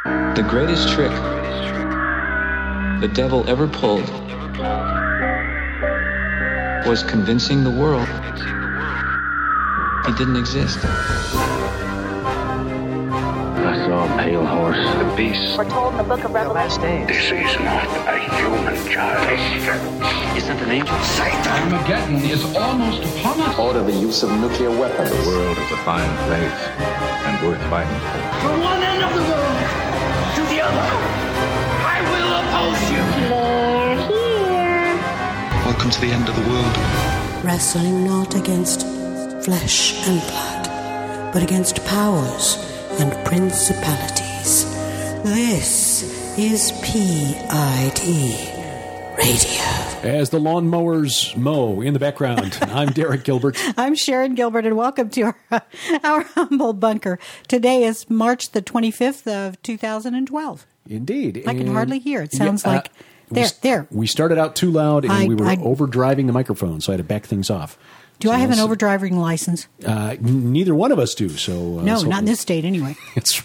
The greatest trick the devil ever pulled was convincing the world he didn't exist. I saw a pale horse. The beast. We're told in the book of Revelation. This is not a human child. Isn't it an angel? Satan. Armageddon is almost upon us. Order the use of nuclear weapons. The world is a fine place and worth fighting for. From one end of the world to the other, I will oppose you. They're here. Welcome to the end of the world. Wrestling not against flesh and blood, but against powers and principalities. This is PID Radio. As the lawnmowers mow in the background, I'm Derek Gilbert. I'm Sharon Gilbert, and welcome to our humble bunker. Today is March the 25th of 2012. Indeed. I can hardly hear. It sounds like... There. We started out too loud, and we were overdriving the microphone, so I had to back things off. Do I have an overdriving license? Neither one of us do. So no, not in this state anyway. It's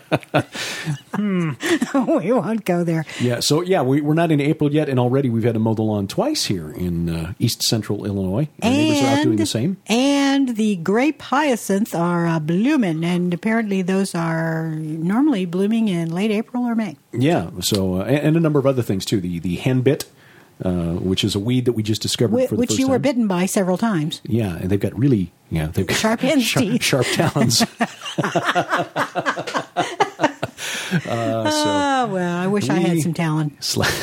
we won't go there. Yeah. So we're not in April yet, and already we've had to mow the lawn twice here in East Central Illinois. Our neighbors are out doing the same. And the grape hyacinths are blooming, and apparently those are normally blooming in late April or May. Yeah. So and a number of other things too. The henbit. Which is a weed that we just discovered for the first time. Which you were bitten by several times. Yeah, and they've got really, they've got sharp teeth. Sharp talons. Well, I wish I had some talon.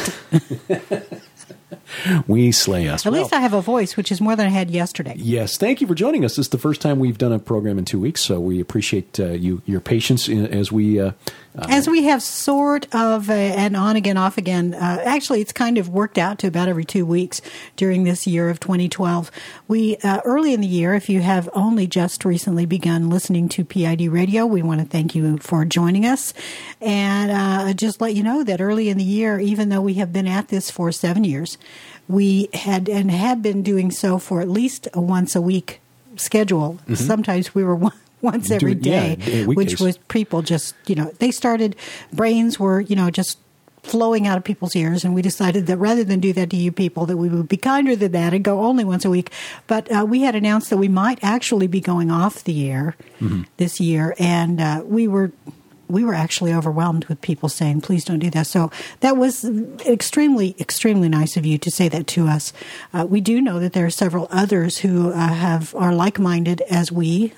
We slay us. At least I have a voice, which is more than I had yesterday. Yes. Thank you for joining us. This is the first time we've done a program in 2 weeks, so we appreciate your patience as we have sort of an on again, off again. Actually, it's kind of worked out to about every 2 weeks during this year of 2012. We early in the year, if you have only just recently begun listening to PID Radio, we want to thank you for joining us. And just let you know that early in the year, even though we have been at this for 7 years, we had been doing so for at least a once a week schedule. Mm-hmm. Sometimes we were once every day, which was people just, they started, brains were, just flowing out of people's ears. And we decided that rather than do that to you people, that we would be kinder than that and go only once a week. But we had announced that we might actually be going off the air this year. And we were actually overwhelmed with people saying, please don't do that. So that was extremely, extremely nice of you to say that to us. We do know that there are several others who are like-minded as we.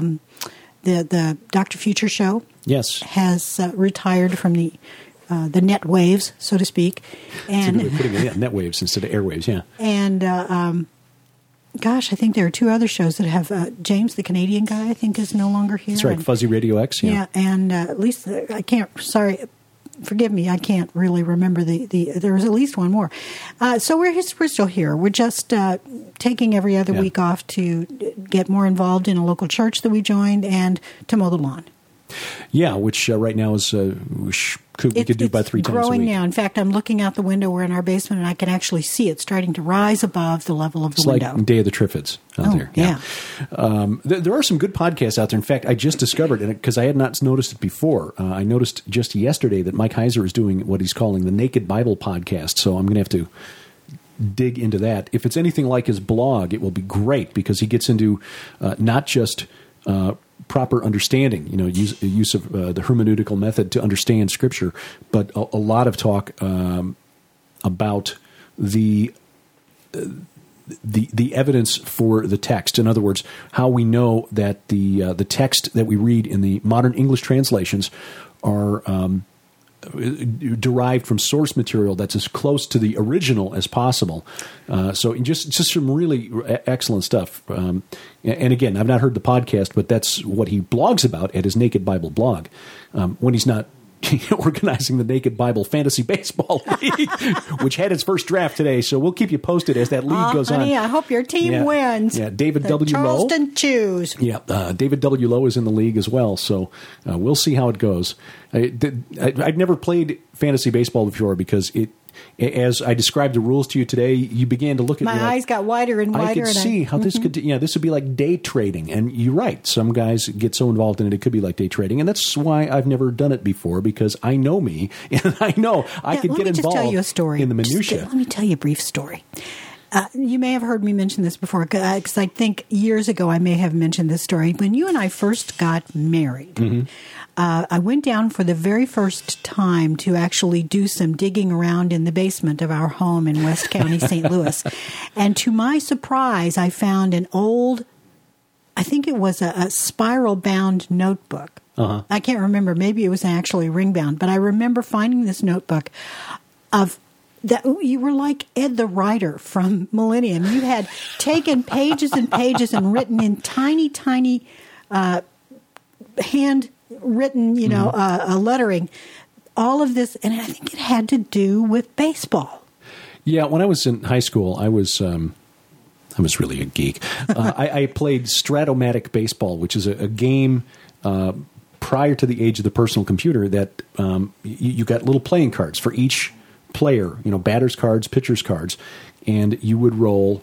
The Dr. Future show has retired from the net waves, so to speak. And so putting it net waves instead of airwaves, yeah. And gosh, I think there are two other shows that have James, the Canadian guy, I think is no longer here. That's right, Fuzzy Radio X. Yeah, and at least I can't. Sorry, forgive me. I can't really remember the. There was at least one more. So we're still here. We're just taking every other week off to get more involved in a local church that we joined and to mow the lawn. Yeah, which right now is we could do about 3 times a week. It's growing now. In fact, I'm looking out the window. We're in our basement, and I can actually see it starting to rise above the level of the window. It's like Day of the Triffids out there. Yeah. There are some good podcasts out there. In fact, I just discovered it because I had not noticed it before. I noticed just yesterday that Mike Heiser is doing what he's calling the Naked Bible podcast. So I'm going to have to dig into that. If it's anything like his blog, it will be great because he gets into not just proper understanding, use of the hermeneutical method to understand Scripture, but a lot of talk about the evidence for the text. In other words, how we know that the text that we read in the modern English translations are derived from source material that's as close to the original as possible. So just some really excellent stuff. And again, I've not heard the podcast, but that's what he blogs about at his Naked Bible blog. When he's not organizing the Naked Bible Fantasy Baseball League, which had its first draft today. So we'll keep you posted as that league goes on. I hope your team wins. Yeah, David W. Lowe. Charleston Chews. Yeah, David W. Lowe is in the league as well. So we'll see how it goes. I'd never played fantasy baseball before because as I described the rules to you today, you began to look at my eyes got wider and wider. I could see how this could, this would be like day trading. And you're right. Some guys get so involved in it, it could be like day trading. And that's why I've never done it before, because I know me and I know I could get involved tell you a story. In the minutia. Let me tell you a brief story. You may have heard me mention this before, because I think years ago I may have mentioned this story. When you and I first got married, I went down for the very first time to actually do some digging around in the basement of our home in West County, St. Louis. And to my surprise, I found an old, I think it was a spiral-bound notebook. I can't remember. Maybe it was actually ring-bound. But I remember finding this notebook of that you were like Ed the Writer from Millennium. You had taken pages and pages and written in tiny, tiny handwritten, lettering, all of this. And I think it had to do with baseball. Yeah, when I was in high school, I was really a geek. I played Stratomatic Baseball, which is a game prior to the age of the personal computer that you got little playing cards for each player, batter's cards, pitcher's cards, and you would roll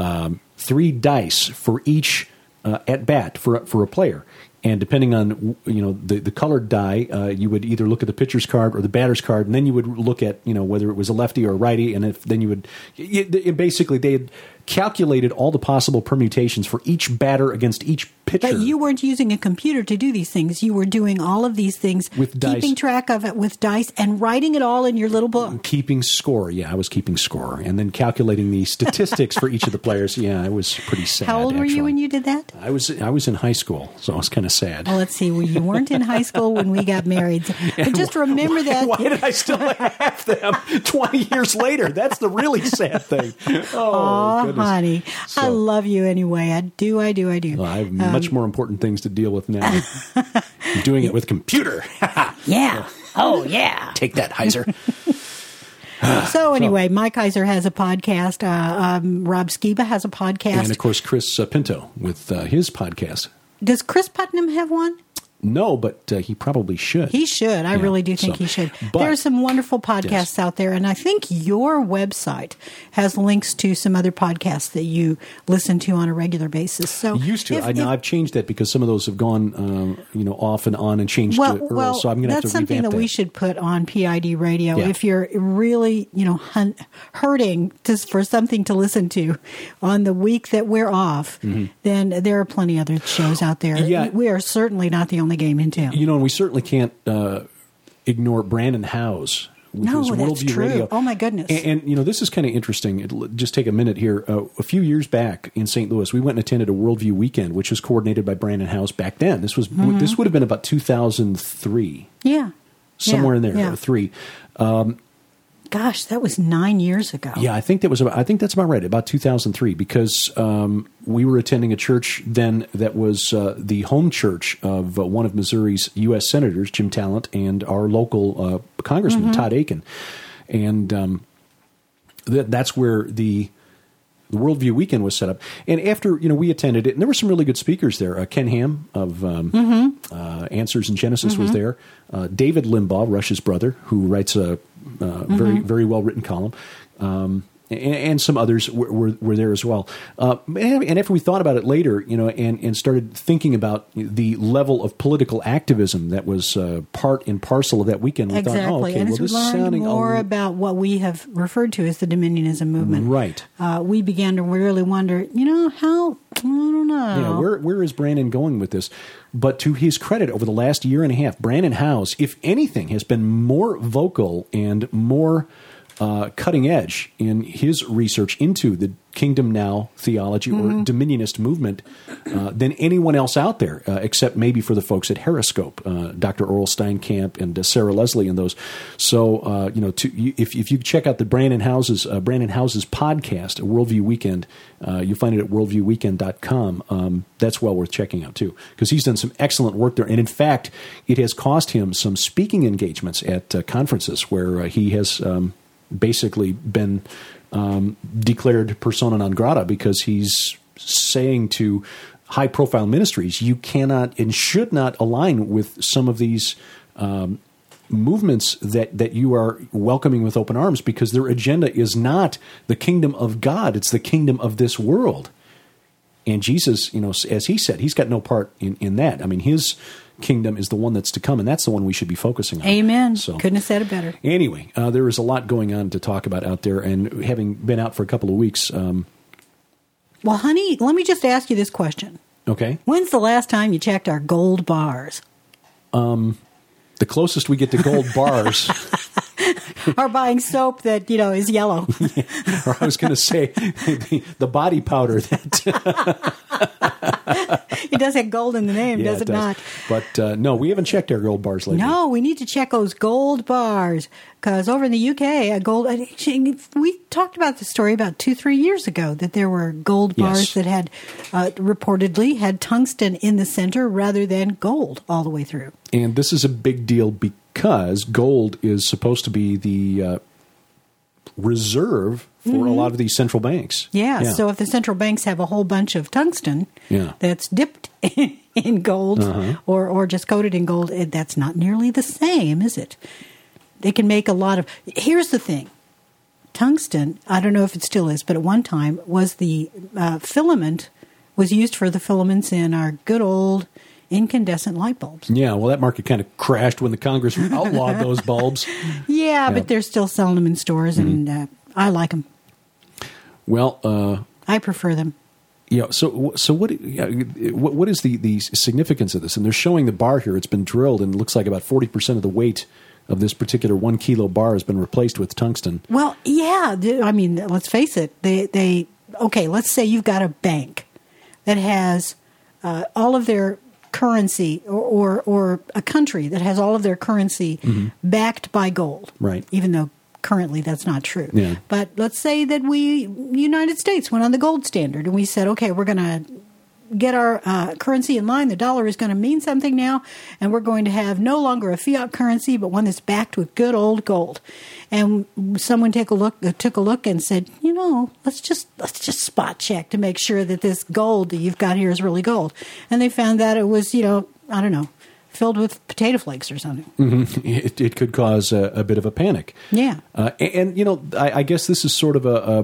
3 dice for each at bat for a player. And depending on the colored die, you would either look at the pitcher's card or the batter's card, and then you would look at whether it was a lefty or a righty, and then you would basically they had calculated all the possible permutations for each batter against each pitcher. But you weren't using a computer to do these things. You were doing all of these things with dice, keeping track of it with dice and writing it all in your little book. Keeping score. Yeah, I was keeping score. And then calculating the statistics for each of the players. Yeah, I was pretty sad. How old were you when you did that? I was in high school, so I was kind of sad. Well, let's see. Well, you weren't in high school when we got married. But just remember that. Why did I still have them 20 years later? That's the really sad thing. Oh, honey. So, I love you anyway. I do. Well, I have much more important things to deal with now. I'm doing it with computer. Yeah. Oh, yeah. Take that, Heiser. So anyway, Mike Heiser has a podcast. Rob Skiba has a podcast. And, of course, Chris Pinto with his podcast. Does Chris Putnam have one? No, but he probably should. He should. I really do think he should. There are some wonderful podcasts out there, and I think your website has links to some other podcasts that you listen to on a regular basis. So used to. I've changed that because some of those have gone, off and on and changed to Earl. So I'm going to have to revamp that. That's something that we should put on PID Radio. Yeah. If you're really, hurting for something to listen to on the week that we're off, then there are plenty other shows out there. Yeah. We are certainly not the only game in town. And we certainly can't ignore Brandon Howes. No, that's true. Radio. Oh, my goodness. And this is kind of interesting. Just take a minute here. A few years back in St. Louis, we went and attended a Worldview weekend, which was coordinated by Brandon Howes back then. This would have been about 2003. Yeah. Somewhere in there, 3. Gosh, that was 9 years ago. Yeah, I think that's about right, about 2003, because we were attending a church then that was the home church of one of Missouri's U.S. senators, Jim Talent, and our local congressman, Todd Aiken. And that's where the Worldview Weekend was set up. And after, we attended it, and there were some really good speakers there. Ken Ham of Answers in Genesis was there. David Limbaugh, Rush's brother, who writes a very, very well-written column. And some others were there as well. And after we thought about it later, and started thinking about the level of political activism that was part and parcel of that weekend, we thought, and this is sounding more about what we have referred to as the Dominionism movement. Right. We began to really wonder, how, I don't know. Yeah, where is Brandon going with this? But to his credit, over the last year and a half, Brandon Howes, if anything, has been more vocal and more cutting edge in his research into the Kingdom Now theology or Dominionist movement than anyone else out there, except maybe for the folks at Harriscope, Dr. Oral Steinkamp and Sarah Leslie and those. So, if you check out the Brandon Howes' podcast, A Worldview Weekend, you'll find it at worldviewweekend.com. That's well worth checking out, too, because he's done some excellent work there. And, in fact, it has cost him some speaking engagements at conferences where he has basically been declared persona non grata because he's saying to high-profile ministries, you cannot and should not align with some of these movements that you are welcoming with open arms, because their agenda is not the kingdom of God. It's the kingdom of this world. And Jesus, as he said, he's got no part in that. I mean, his kingdom is the one that's to come, and that's the one we should be focusing on. Amen. So, couldn't have said it better. Anyway, there is a lot going on to talk about out there, and having been out for a couple of weeks. Well, honey, let me just ask you this question. Okay. When's the last time you checked our gold bars? The closest we get to gold bars... Or buying soap that, is yellow. Yeah. Or I was going to say the body powder that... It does have gold in the name, does it not? But no, we haven't checked our gold bars lately. No, we need to check those gold bars, because over in the UK, we talked about the story about 2-3 years ago, that there were gold bars that had reportedly had tungsten in the center rather than gold all the way through. And this is a big deal because gold is supposed to be the reserve for a lot of these central banks. Yeah, so if the central banks have a whole bunch of tungsten that's dipped in gold or just coated in gold, that's not nearly the same, is it? They can make a lot of... Here's the thing. Tungsten, I don't know if it still is, but at one time was the filament, was used for the filaments in our good old incandescent light bulbs. Yeah, well, that market kind of crashed when the Congress outlawed those bulbs. Yeah, but they're still selling them in stores, and I like them. Well, I prefer them. Yeah. So what is the significance of this? And they're showing the bar here. It's been drilled, and it looks like about 40% of the weight of this particular 1 kilo bar has been replaced with tungsten. Well, yeah. I mean, let's face it. Okay, let's say you've got a bank that has all of their currency, or a country that has all of their currency backed by gold. Right. Even though currently that's not true. Yeah. But let's say that United States went on the gold standard, and we said, okay, we're going to get our currency in line. The dollar is going to mean something now, and we're going to have no longer a fiat currency, but one that's backed with good old gold. And someone took a look and said, let's just spot check to make sure that this gold that you've got here is really gold. And they found that it was, I don't know, filled with potato flakes or something. Mm-hmm. It could cause a bit of a panic. Yeah. I guess this is sort of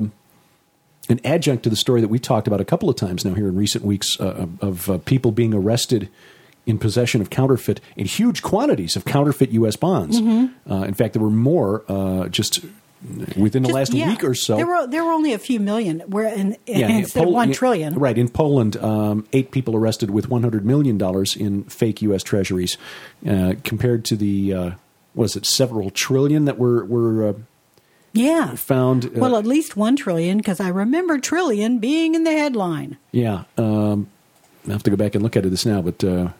an adjunct to the story that we talked about a couple of times now here in recent weeks of people being arrested in possession of counterfeit, in huge quantities of counterfeit U.S. bonds. Mm-hmm. In fact, there were more just within the last week or so. There were only a few million instead of 1 trillion. Right. In Poland, 8 people arrested with $100 million in fake U.S. treasuries compared to the, several trillion that were found. Well, at least 1 trillion, because I remember trillion being in the headline. Yeah. I have to go back and look at this now, but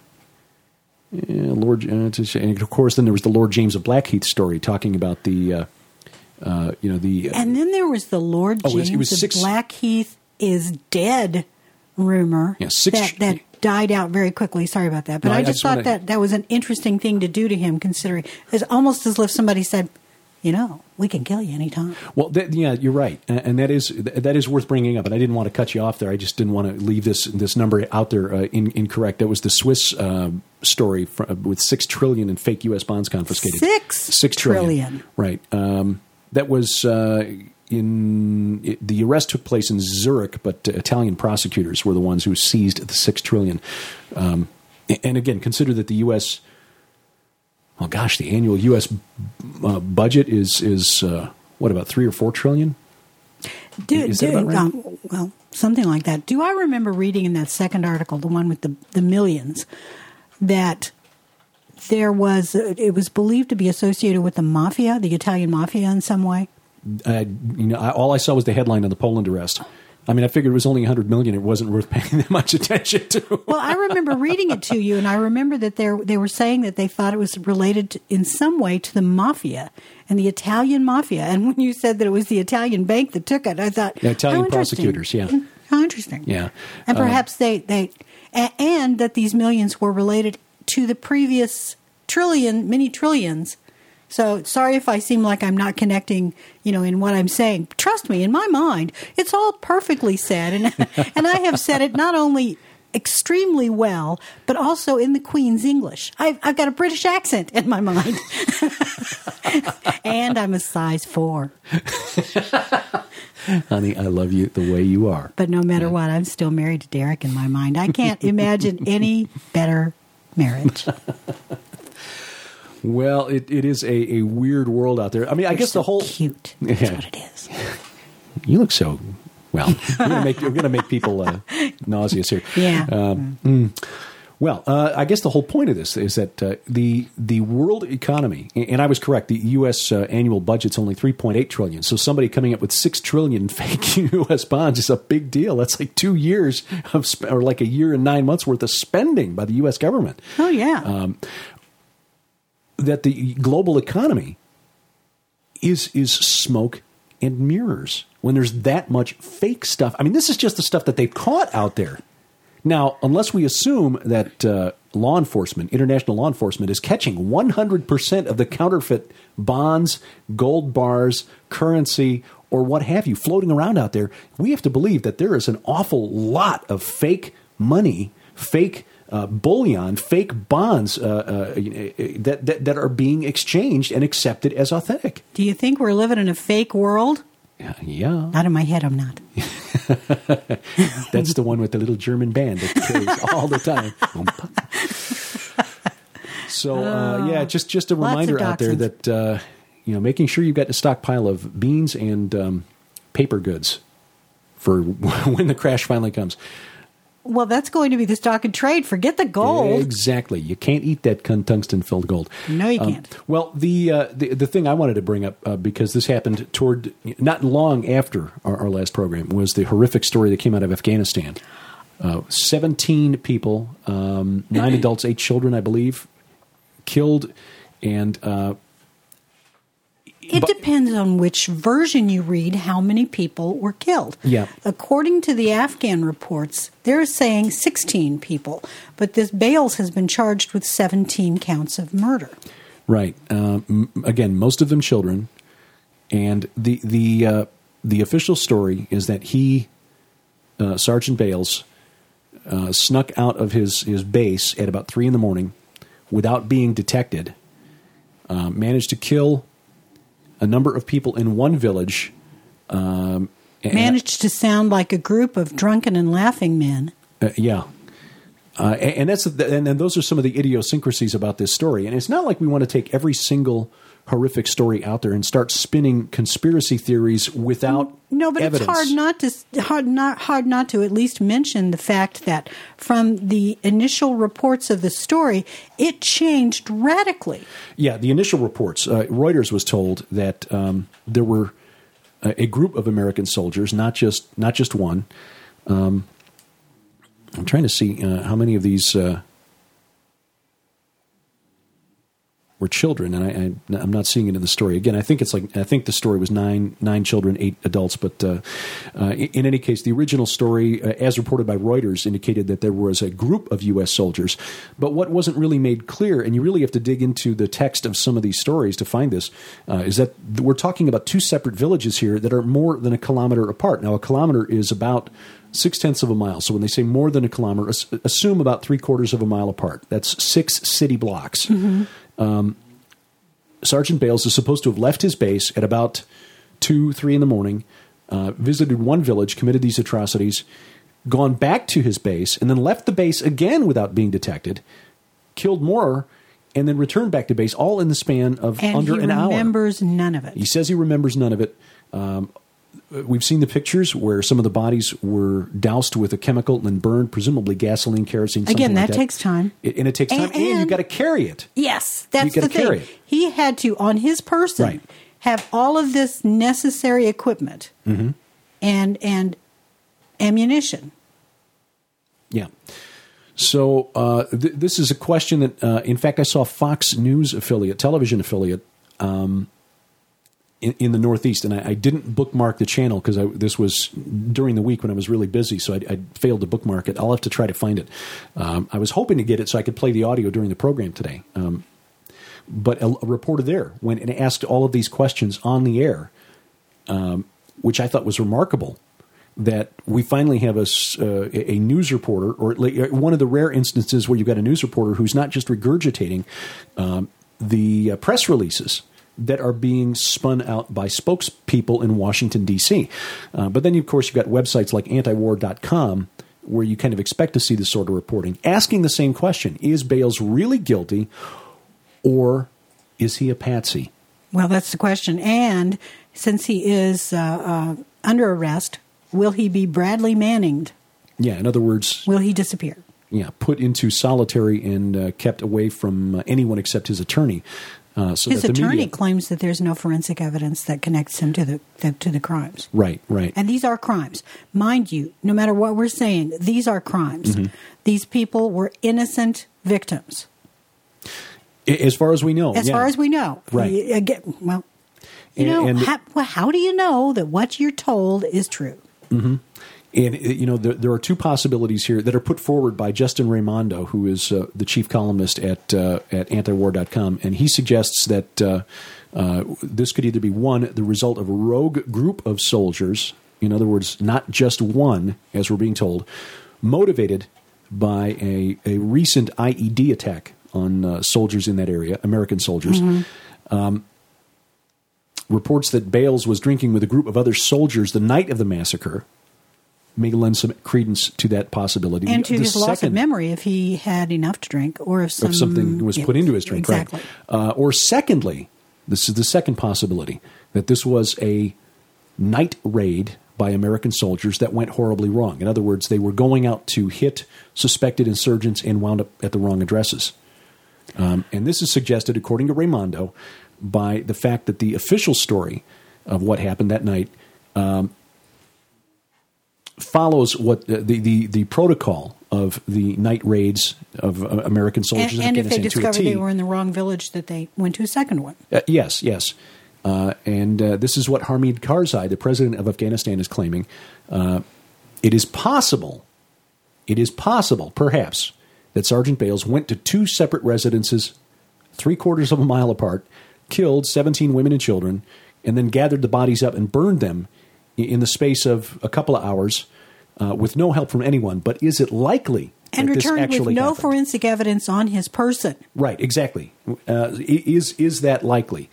and of course, then there was the Lord James of Blackheath story talking about the and then there was the Lord James of Blackheath is dead rumor that died out very quickly. Sorry about that, but I just thought that was an interesting thing to do to him, considering it's almost as if somebody said, we can kill you anytime. Well, you're right, and that is worth bringing up. And I didn't want to cut you off there. I just didn't want to leave this number out there incorrect. That was the Swiss story with $6 trillion in fake U.S. bonds confiscated. $6 trillion. Right. That was the arrest took place in Zurich, but Italian prosecutors were the ones who seized the $6 trillion. And again, consider that the U.S. Oh gosh, the annual U.S. budget is what, about $3 or $4 trillion? Is that about right? Well, something like that. Do I remember reading in that second article, the one with the millions, that it was believed to be associated with the mafia, the Italian mafia, in some way? All I saw was the headline on the Poland arrest. I mean, I figured it was only $100 million. It wasn't worth paying that much attention to. Well, I remember reading it to you, and I remember that they were saying that they thought it was related in some way to the mafia and the Italian mafia. And when you said that it was the Italian bank that took it, I thought, Italian prosecutors, how interesting. Yeah, and perhaps and that these millions were related to the previous many trillions. So sorry if I seem like I'm not connecting, in what I'm saying. Trust me, in my mind, it's all perfectly said. And I have said it not only extremely well, but also in the Queen's English. I've got a British accent in my mind. And I'm a size 4. Honey, I love you the way you are. But no matter what, I'm still married to Derek in my mind. I can't imagine any better marriage. Well, it is a weird world out there. I mean, I guess so the whole cute. That's what it is. You look so well. We're gonna make people nauseous here. Yeah. Well, I guess the whole point of this is that the world economy, and I was correct, the U.S. Annual budget's only $3.8 trillion. So somebody coming up with $6 trillion fake U.S. bonds is a big deal. That's like 2 years or like a year and 9 months worth of spending by the U.S. government. Oh yeah. That the global economy is smoke and mirrors when there's that much fake stuff. I mean, this is just the stuff that they've caught out there. Now, unless we assume that law enforcement, international law enforcement, is catching 100% of the counterfeit bonds, gold bars, currency, or what have you floating around out there, we have to believe that there is an awful lot of fake money, fake bullion, fake bonds that are being exchanged and accepted as authentic. Do you think we're living in a fake world? Yeah. Out of my head, I'm not. That's the one with the little German band that plays all the time. So, just a reminder out there that, making sure you've got a stockpile of beans and paper goods for when the crash finally comes. Well, that's going to be the stock and trade. Forget the gold. Exactly. You can't eat that tungsten-filled gold. No, you can't. Well, the thing I wanted to bring up, because this happened toward not long after our last program, was the horrific story that came out of Afghanistan. 17 people, 9 adults, 8 children, I believe, killed, and it depends on which version you read how many people were killed. Yeah. According to the Afghan reports, they're saying 16 people, but this Bales has been charged with 17 counts of murder. Right. Again, most of them children, and the official story is that he, Sergeant Bales, snuck out of his base at about 3 a.m. without being detected, managed to kill a number of people in one village. Managed to sound like a group of drunken and laughing men. Yeah. And those are some of the idiosyncrasies about this story. And it's not like we want to take every single horrific story out there and start spinning conspiracy theories without evidence. It's hard not to at least mention the fact that from the initial reports of the story, it changed radically. Yeah, the initial reports. Reuters was told that there were a group of American soldiers, not just one. I'm trying to see how many of these were children, and I'm not seeing it in the story. Again, I think the story was 9 children, 8 adults. But in any case, the original story, as reported by Reuters, indicated that there was a group of U.S. soldiers. But what wasn't really made clear, and you really have to dig into the text of some of these stories to find this, is that we're talking about 2 separate villages here that are more than a kilometer apart. Now, a kilometer is about 0.6 of a mile. So when they say more than a kilometer, assume about 3/4 of a mile apart. That's 6 city blocks. Mm-hmm. Sergeant Bales is supposed to have left his base at about 2-3 in the morning, visited one village, committed these atrocities, gone back to his base, and then left the base again without being detected, killed more, and then returned back to base, all in the span of under an hour. And he remembers none of it. He says he remembers none of it. We've seen the pictures where some of the bodies were doused with a chemical and burned, presumably gasoline, kerosene, something Again, like that takes time. And it takes time, and you've got to carry it. Yes, that's the thing. He had to, on his person, have all of this necessary equipment and ammunition. Yeah. So this is a question that, in fact, I saw Fox News affiliate, television affiliate, in the Northeast, and I didn't bookmark the channel because this was during the week when I was really busy, so I failed to bookmark it. I'll have to try to find it. I was hoping to get it so I could play the audio during the program today. But a reporter there went and asked all of these questions on the air, which I thought was remarkable. that we finally have a news reporter, or one of the rare instances where you've got a news reporter who's not just regurgitating the press releases that are being spun out by spokespeople in Washington, D.C. But then, of course, you've got websites like antiwar.com where you kind of expect to see this sort of reporting, asking the same question: is Bales really guilty, or is he a patsy? Well, that's the question. And since he is under arrest, will he be Bradley Manninged? Yeah, in other words... will he disappear? Yeah, put into solitary and kept away from anyone except his attorney. His attorney claims that there's no forensic evidence that connects him to the crimes. Right. And these are crimes. Mind you, no matter what we're saying, these are crimes. Mm-hmm. These people were innocent victims. As far as we know. As far as we know. Right. Well, how do you know that what you're told is true? Mm-hmm. And, there are two possibilities here that are put forward by Justin Raimondo, who is the chief columnist at antiwar.com. And he suggests that this could either be, one, the result of a rogue group of soldiers, in other words, not just one, as we're being told, motivated by a recent IED attack on soldiers in that area, American soldiers. Mm-hmm. Reports that Bales was drinking with a group of other soldiers the night of the massacre may lend some credence to that possibility. And to his loss of memory, if he had enough to drink, or if something was put into his drink. Exactly. Right. Or secondly, this is the second possibility, that this was a night raid by American soldiers that went horribly wrong. In other words, they were going out to hit suspected insurgents and wound up at the wrong addresses. And this is suggested, according to Raimondo, by the fact that the official story of what happened that night follows what the protocol of the night raids of American soldiers. And if they discovered they were in the wrong village, that they went to a second one. Yes. And this is what Hamid Karzai, the president of Afghanistan, is claiming. It is possible, perhaps, that Sergeant Bales went to two separate residences 3/4 of a mile apart, killed 17 women and children, and then gathered the bodies up and burned them in the space of a couple of hours with no help from anyone. But is it likely and that this returned actually with no happened? Forensic evidence on his person? Right, exactly. Is that likely?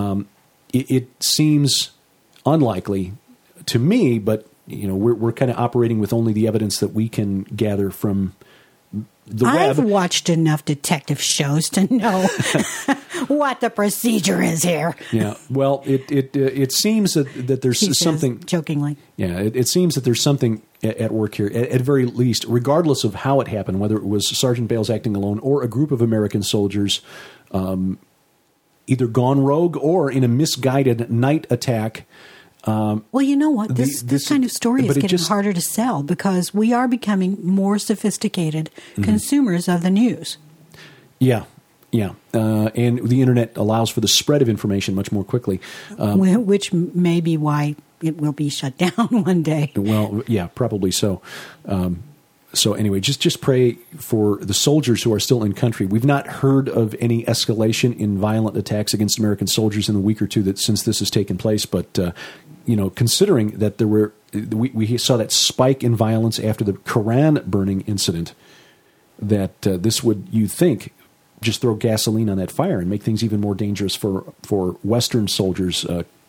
It seems unlikely to me, but we're kind of operating with only the evidence that we can gather from the web. I've watched enough detective shows to know what the procedure is here. Yeah, well, it seems that there's he something says, jokingly. Yeah, it seems that there's something at work here. At very least, regardless of how it happened, whether it was Sergeant Bales acting alone or a group of American soldiers, either gone rogue or in a misguided night attack. Well, you know what? This kind of story is getting harder to sell because we are becoming more sophisticated consumers of the news. Yeah. And the internet allows for the spread of information much more quickly. Which may be why it will be shut down one day. Well, yeah, probably so. So anyway, just pray for the soldiers who are still in country. We've not heard of any escalation in violent attacks against American soldiers in the week or two since this has taken place. But considering that we saw that spike in violence after the Koran burning incident, that this would, you'd think, just throw gasoline on that fire and make things even more dangerous for Western soldiers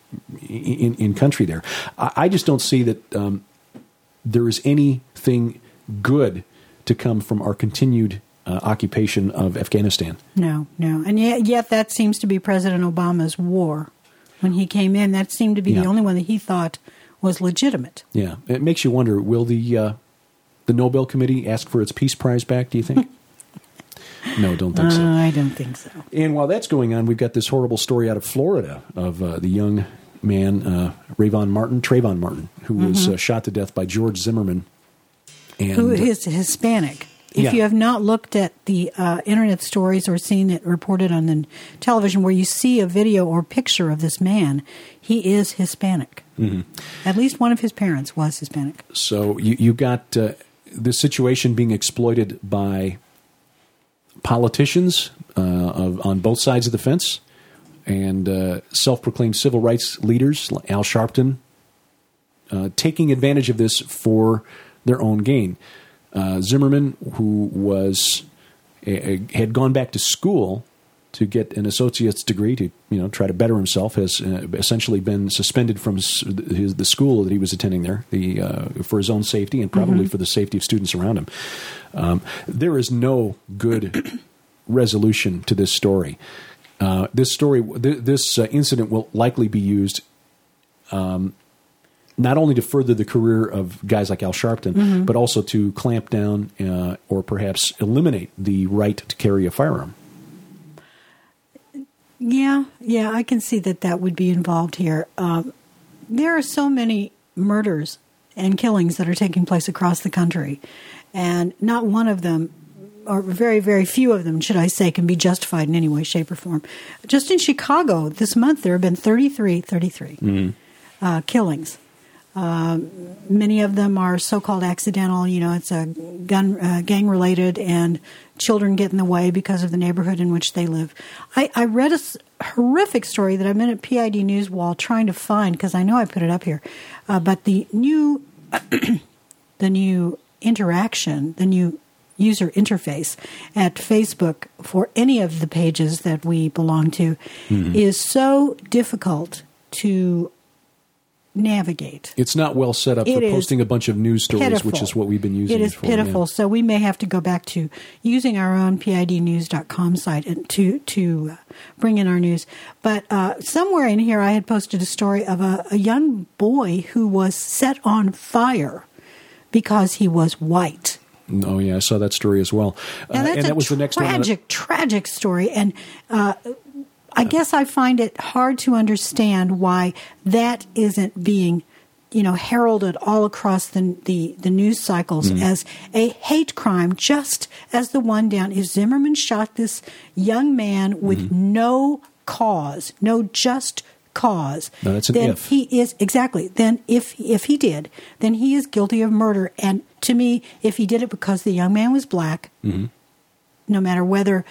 in country there. I just don't see that there is anything good to come from our continued occupation of Afghanistan. No. And yet that seems to be President Obama's war. When he came in, that seemed to be the only one that he thought was legitimate. Yeah. It makes you wonder, will the Nobel Committee ask for its Peace Prize back, do you think? No, don't think so. I don't think so. And while that's going on, we've got this horrible story out of Florida of the young man, Trayvon Martin, who was shot to death by George Zimmerman. And, who is Hispanic. If you have not looked at the internet stories or seen it reported on the television where you see a video or picture of this man, he is Hispanic. Mm-hmm. At least one of his parents was Hispanic. So you got this situation being exploited by politicians on both sides of the fence and self-proclaimed civil rights leaders, Al Sharpton, taking advantage of this for their own gain. Zimmerman, who had gone back to school to get an associate's degree to try to better himself, has essentially been suspended from the school that he was attending there for his own safety and probably for the safety of students around him. There is no good resolution to this story. This incident will likely be used not only to further the career of guys like Al Sharpton, but also to clamp down or perhaps eliminate the right to carry a firearm. Yeah, I can see that would be involved here. There are so many murders and killings that are taking place across the country, and not one of them, or very, very few of them, should I say, can be justified in any way, shape, or form. Just in Chicago this month, there have been 33 killings. Many of them are so-called accidental. It's a gang-related, and children get in the way because of the neighborhood in which they live. I read a horrific story that I've been at PID News Wall trying to find, because I know I put it up here. But the new interaction, the new user interface at Facebook for any of the pages that we belong to is so difficult to navigate. It's not well set up for posting a bunch of news stories, pitiful. Which is what we've been using it is for. Pitiful. Yeah. So we may have to go back to using our own PIDnews.com site and to bring in our news. But somewhere in here I had posted a story of a young boy who was set on fire because he was white. Oh, yeah, I saw that story as well. Now, that's that was the next tragic story. And I guess I find it hard to understand why that isn't being, heralded all across the news cycles as a hate crime, just as the one down. If Zimmerman shot this young man with no cause, no just cause, no, that's an then if. He is exactly. Then if he did, then he is guilty of murder. And to me, if he did it because the young man was black, no matter whether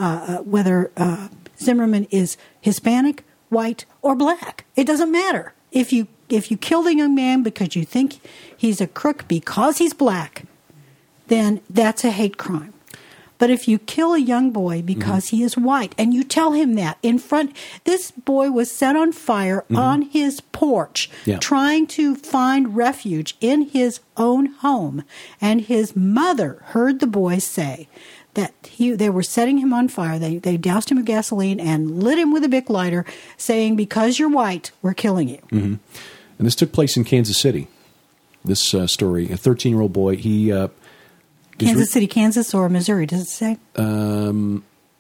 Zimmerman is Hispanic, white, or black, it doesn't matter. If you kill the young man because you think he's a crook because he's black, then that's a hate crime. But if you kill a young boy because he is white and you tell him that in front, this boy was set on fire on his porch, trying to find refuge in his own home, and his mother heard the boy say that they were setting him on fire. They doused him with gasoline and lit him with a Bic lighter, saying, because you're white, we're killing you. And this took place in Kansas City, this story. A 13-year-old boy, Kansas City, Kansas, or Missouri, does it say? Because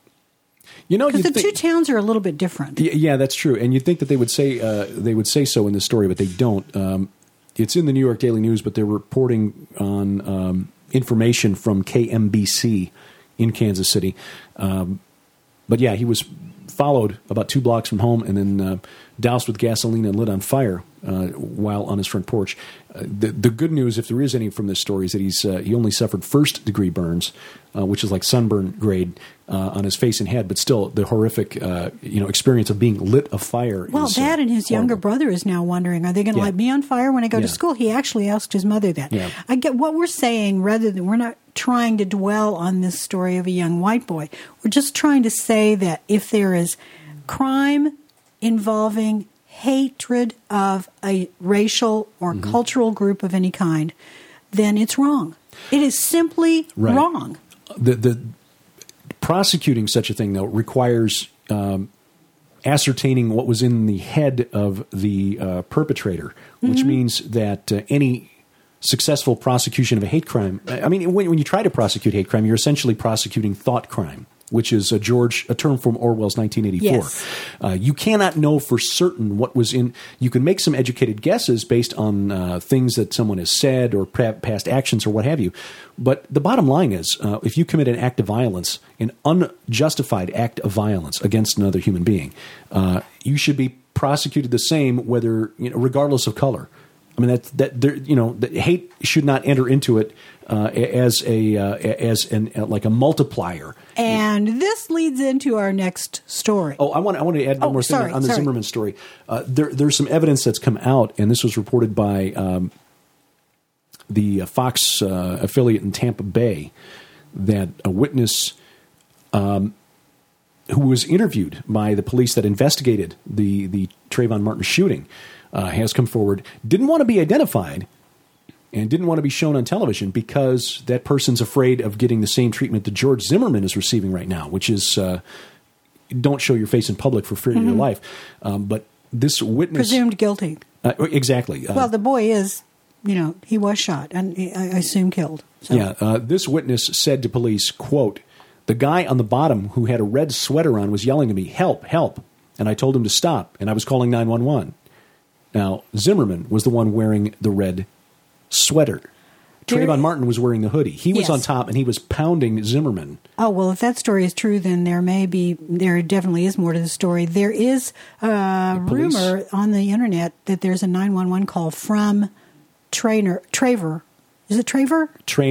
the two towns are a little bit different. Yeah, that's true. And you'd think that they would say so in this story, but they don't. It's in the New York Daily News, but they're reporting on information from KMBC in Kansas City. But yeah, he was followed about 2 blocks from home and then doused with gasoline and lit on fire while on his front porch. The good news, if there is any from this story, is that he only suffered first-degree burns, which is like sunburn grade on his face and head, but still the horrific experience of being lit afire. Well, Dad and his younger brother is now wondering, are they going to light me on fire when I go to school? He actually asked his mother that. Yeah. I get what we're saying, rather than we're not trying to dwell on this story of a young white boy. We're just trying to say that if there is crime involving hatred of a racial or cultural group of any kind, then it's wrong. It is simply wrong. The prosecuting such a thing, though, requires ascertaining what was in the head of the perpetrator, which means that any successful prosecution of a hate crime, I mean, when you try to prosecute hate crime, you're essentially prosecuting thought crime, which is a term from Orwell's 1984. Yes. You cannot know for certain what was in. You can make some educated guesses based on things that someone has said or past actions or what have you. But the bottom line is, if you commit an act of violence, an unjustified act of violence against another human being, you should be prosecuted the same, regardless of color. I mean, that hate should not enter into it as a multiplier. And this leads into our next story. Oh, I want to add one more thing on the Zimmerman story. There's some evidence that's come out, and this was reported by the Fox affiliate in Tampa Bay, that a witness who was interviewed by the police that investigated the Trayvon Martin shooting has come forward, didn't want to be identified and didn't want to be shown on television because that person's afraid of getting the same treatment that George Zimmerman is receiving right now, which is don't show your face in public for fear of your life. But this witness... Presumed guilty. Exactly. Well, the boy is, he was shot and I assume killed. So. Yeah, this witness said to police, quote, "The guy on the bottom who had a red sweater on was yelling at me, 'Help, help.' And I told him to stop, and I was calling 911. Now, Zimmerman was the one wearing the red sweater. Trayvon Martin was wearing the hoodie. He was on top, and he was pounding Zimmerman. Oh, well, if that story is true, then there definitely is more to the story. There is a rumor on the internet that there's a 911 call from Traver. Is it Traver?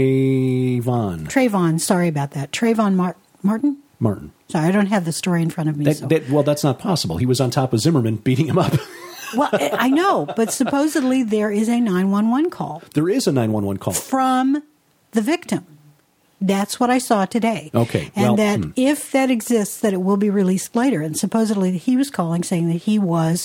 Trayvon, sorry about that. Trayvon Martin? Martin. Sorry, I don't have the story in front of me. Well, that's not possible. He was on top of Zimmerman, beating him up. Well, I know, but supposedly there is a 911 call. There is a 911 call. From the victim. That's what I saw today. Okay. And if that exists, that it will be released later. And supposedly he was calling saying that he was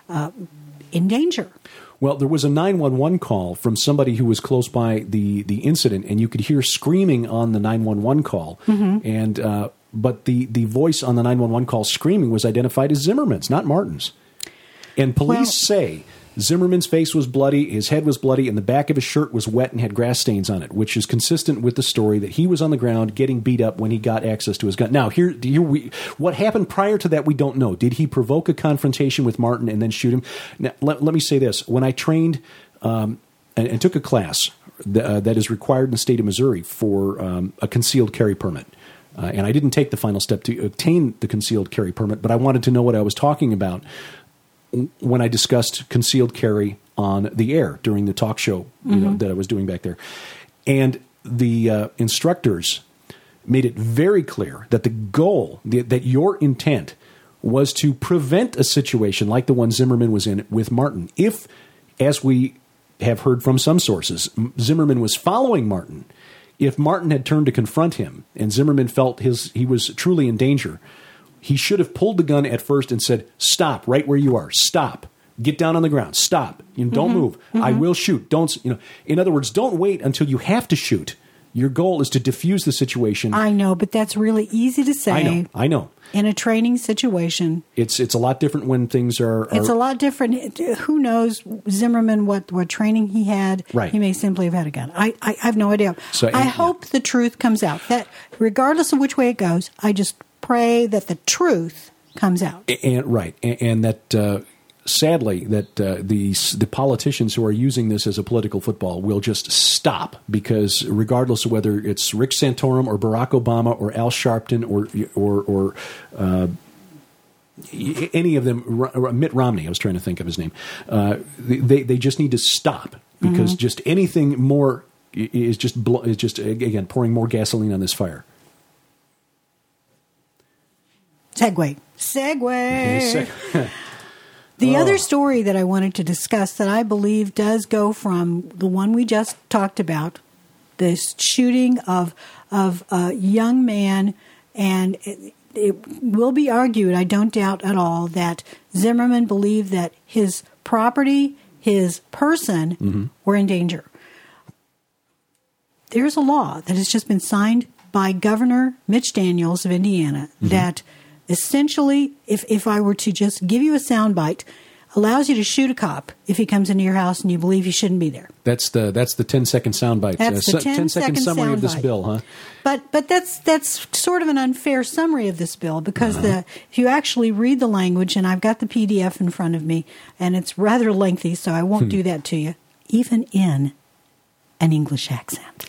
in danger. Well, there was a 911 call from somebody who was close by the incident, and you could hear screaming on the 911 call. Mm-hmm. And but the voice on the 911 call screaming was identified as Zimmerman's, not Martin's. And police say Zimmerman's face was bloody, his head was bloody, and the back of his shirt was wet and had grass stains on it, which is consistent with the story that he was on the ground getting beat up when he got access to his gun. Now, what happened prior to that, we don't know. Did he provoke a confrontation with Martin and then shoot him? Now, let me say this. When I trained and took a class that is required in the state of Missouri for a concealed carry permit, and I didn't take the final step to obtain the concealed carry permit, but I wanted to know what I was talking about when I discussed concealed carry on the air during the talk show that I was doing back there. And the instructors made it very clear that the goal, that your intent was to prevent a situation like the one Zimmerman was in with Martin. If, as we have heard from some sources, Zimmerman was following Martin, if Martin had turned to confront him and Zimmerman felt he was truly in danger, he should have pulled the gun at first and said, "Stop right where you are. Stop. Get down on the ground. Stop. Don't move. I will shoot. Don't." In other words, don't wait until you have to shoot. Your goal is to defuse the situation. I know, but that's really easy to say. I know. In a training situation, it's a lot different when things are. It's a lot different. Who knows Zimmerman what training he had? Right. He may simply have had a gun. I have no idea. So I hope the truth comes out. That regardless of which way it goes, I just pray that the truth comes out. And that sadly that the politicians who are using this as a political football will just stop, because regardless of whether it's Rick Santorum or Barack Obama or Al Sharpton or any of them, Mitt Romney, I was trying to think of his name, they just need to stop, because just anything more is just again pouring more gasoline on this fire. Segue. The other story that I wanted to discuss that I believe does go from the one we just talked about, this shooting of a young man, and it will be argued, I don't doubt at all, that Zimmerman believed that his property, his person, were in danger. There's a law that has just been signed by Governor Mitch Daniels of Indiana that essentially, if I were to just give you a soundbite, allows you to shoot a cop if he comes into your house and you believe he shouldn't be there. That's the 10-second soundbite. That's the 10-second summary of this soundbite. bill, huh? But that's sort of an unfair summary of this bill, because if you actually read the language, and I've got the PDF in front of me, and it's rather lengthy, so I won't do that to you, even in an English accent.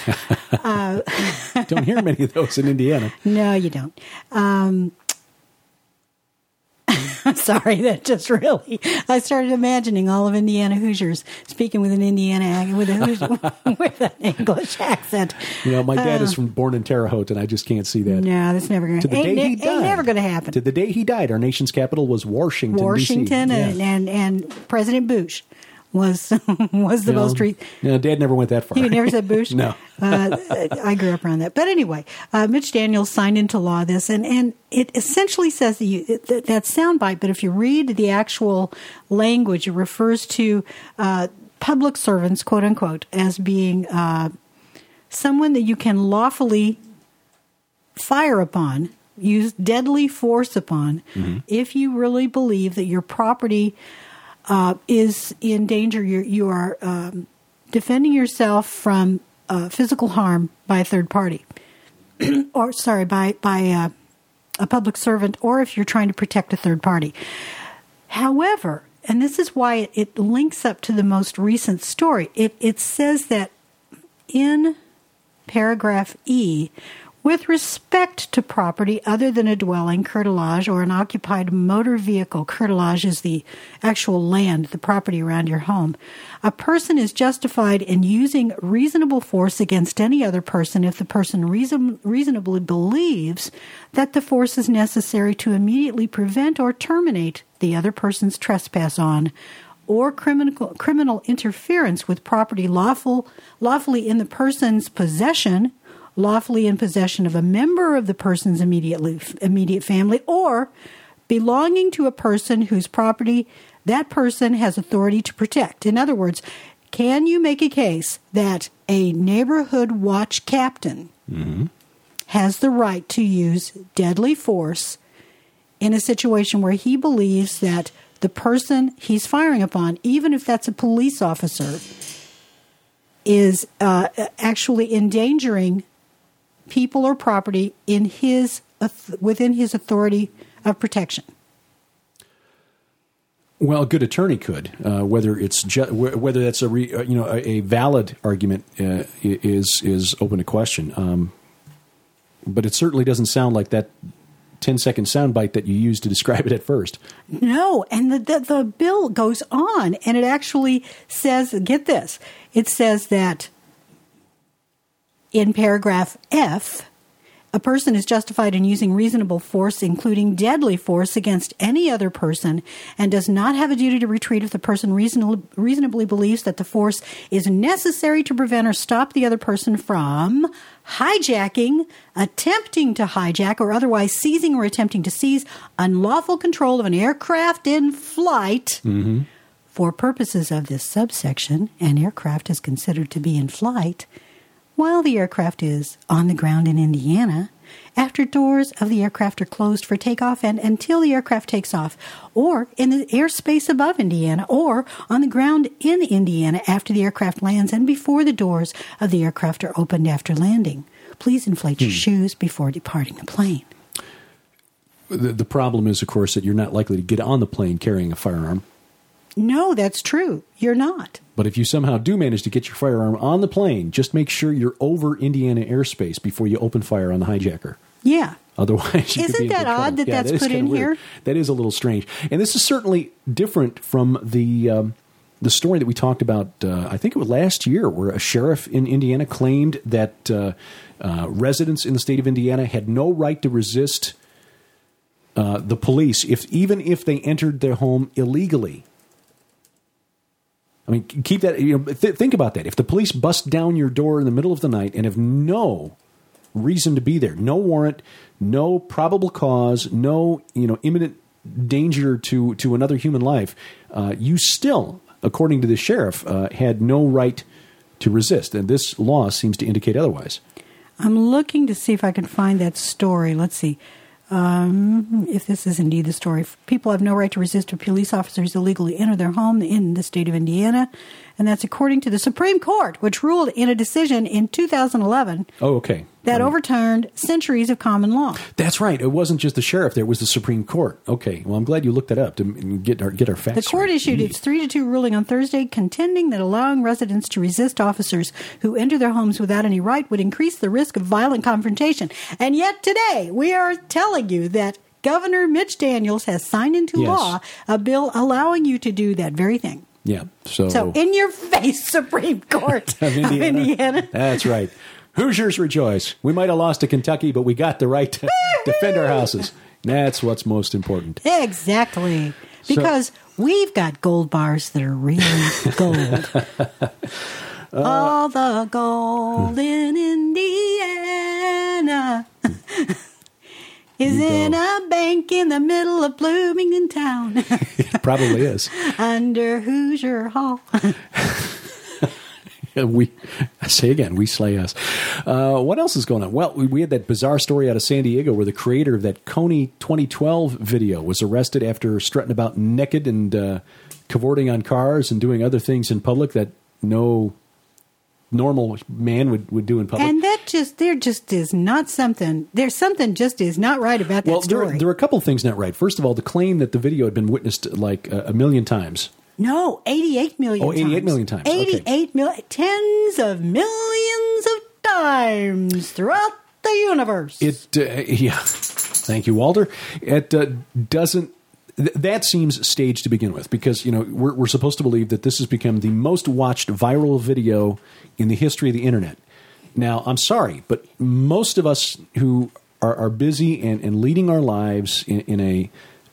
Don't hear many of those in Indiana. No, you don't. Sorry, that just really, I started imagining all of Indiana Hoosiers speaking with an Indiana with an English accent. My dad is born in Terre Haute, and I just can't see that. No, that's never going to happen. Ain't never going to happen. To the day he died, our nation's capital was Washington, DC. And President Bush was the most. Dad never went that far. He never said Bush. No. I grew up around that. But anyway, Mitch Daniels signed into law this, and it essentially says that soundbite, but if you read the actual language, it refers to public servants, quote unquote, as being someone that you can lawfully fire upon, use deadly force upon, if you really believe that your property is in danger. You are defending yourself from physical harm by a third party, by a public servant, or if you're trying to protect a third party. However, and this is why it links up to the most recent story, it says that in paragraph E, with respect to property other than a dwelling, curtilage, or an occupied motor vehicle, curtilage is the actual land, the property around your home, a person is justified in using reasonable force against any other person if the person reasonably believes that the force is necessary to immediately prevent or terminate the other person's trespass on or criminal interference with property lawfully in the person's possession, lawfully in possession of a member of the person's immediate family, or belonging to a person whose property that person has authority to protect. In other words, can you make a case that a neighborhood watch captain has the right to use deadly force in a situation where he believes that the person he's firing upon, even if that's a police officer, is actually endangering people or property within his authority of protection? Well, a good attorney could, whether that's a valid argument is open to question. But it certainly doesn't sound like that 10-second soundbite that you used to describe it at first. No, and the bill goes on, and it actually says, get this, it says that in paragraph F, a person is justified in using reasonable force, including deadly force, against any other person and does not have a duty to retreat if the person reasonably believes that the force is necessary to prevent or stop the other person from hijacking, attempting to hijack, or otherwise seizing or attempting to seize unlawful control of an aircraft in flight. For purposes of this subsection, an aircraft is considered to be in flight while the aircraft is on the ground in Indiana, after doors of the aircraft are closed for takeoff and until the aircraft takes off, or in the airspace above Indiana, or on the ground in Indiana after the aircraft lands and before the doors of the aircraft are opened after landing. Please inflate your shoes before departing the plane. The problem is, of course, that you're not likely to get on the plane carrying a firearm. No, that's true. You're not. But if you somehow do manage to get your firearm on the plane, just make sure you're over Indiana airspace before you open fire on the hijacker. Yeah. Otherwise, you could be in that odd that that's put in here? That is a little strange. And this is certainly different from the story that we talked about, I think it was last year, where a sheriff in Indiana claimed that residents in the state of Indiana had no right to resist the police, even if they entered their home illegally. I mean, keep that. Think about that. If the police bust down your door in the middle of the night and have no reason to be there, no warrant, no probable cause, no imminent danger to another human life, you still, according to the sheriff, had no right to resist. And this law seems to indicate otherwise. I'm looking to see if I can find that story. Let's see. If this is indeed the story. People have no right to resist if police officers illegally enter their home in the state of Indiana. And that's according to the Supreme Court, which ruled in a decision in 2011 that overturned centuries of common law. That's right. It wasn't just the sheriff. There was the Supreme Court. Okay. Well, I'm glad you looked that up to get our facts. The court issued its 3-2 ruling on Thursday, contending that allowing residents to resist officers who enter their homes without any right would increase the risk of violent confrontation. And yet today, we are telling you that Governor Mitch Daniels has signed into law a bill allowing you to do that very thing. Yeah. So in your face, Supreme Court of Indiana. That's right. Hoosiers rejoice. We might have lost to Kentucky, but we got the right to defend our houses. That's what's most important. Exactly. Because we've got gold bars that are really gold. All the gold in Indiana is in a bank in the middle of Bloomington town. It probably is. Under Hoosier Hall. We slay us. What else is going on? Well, we had that bizarre story out of San Diego where the creator of that Kony 2012 video was arrested after strutting about naked and cavorting on cars and doing other things in public that no normal man would do in public. And there just is not something. There's something just is not right about that story. Well, there are a couple of things not right. First of all, the claim that the video had been witnessed like a million times. No, 88 million times. 88 million times. 88 million, tens of millions of times throughout the universe. Thank you, Walter. It doesn't. That seems staged to begin with because, we're supposed to believe that this has become the most watched viral video in the history of the internet. Now, I'm sorry, but most of us who are busy and leading our lives in a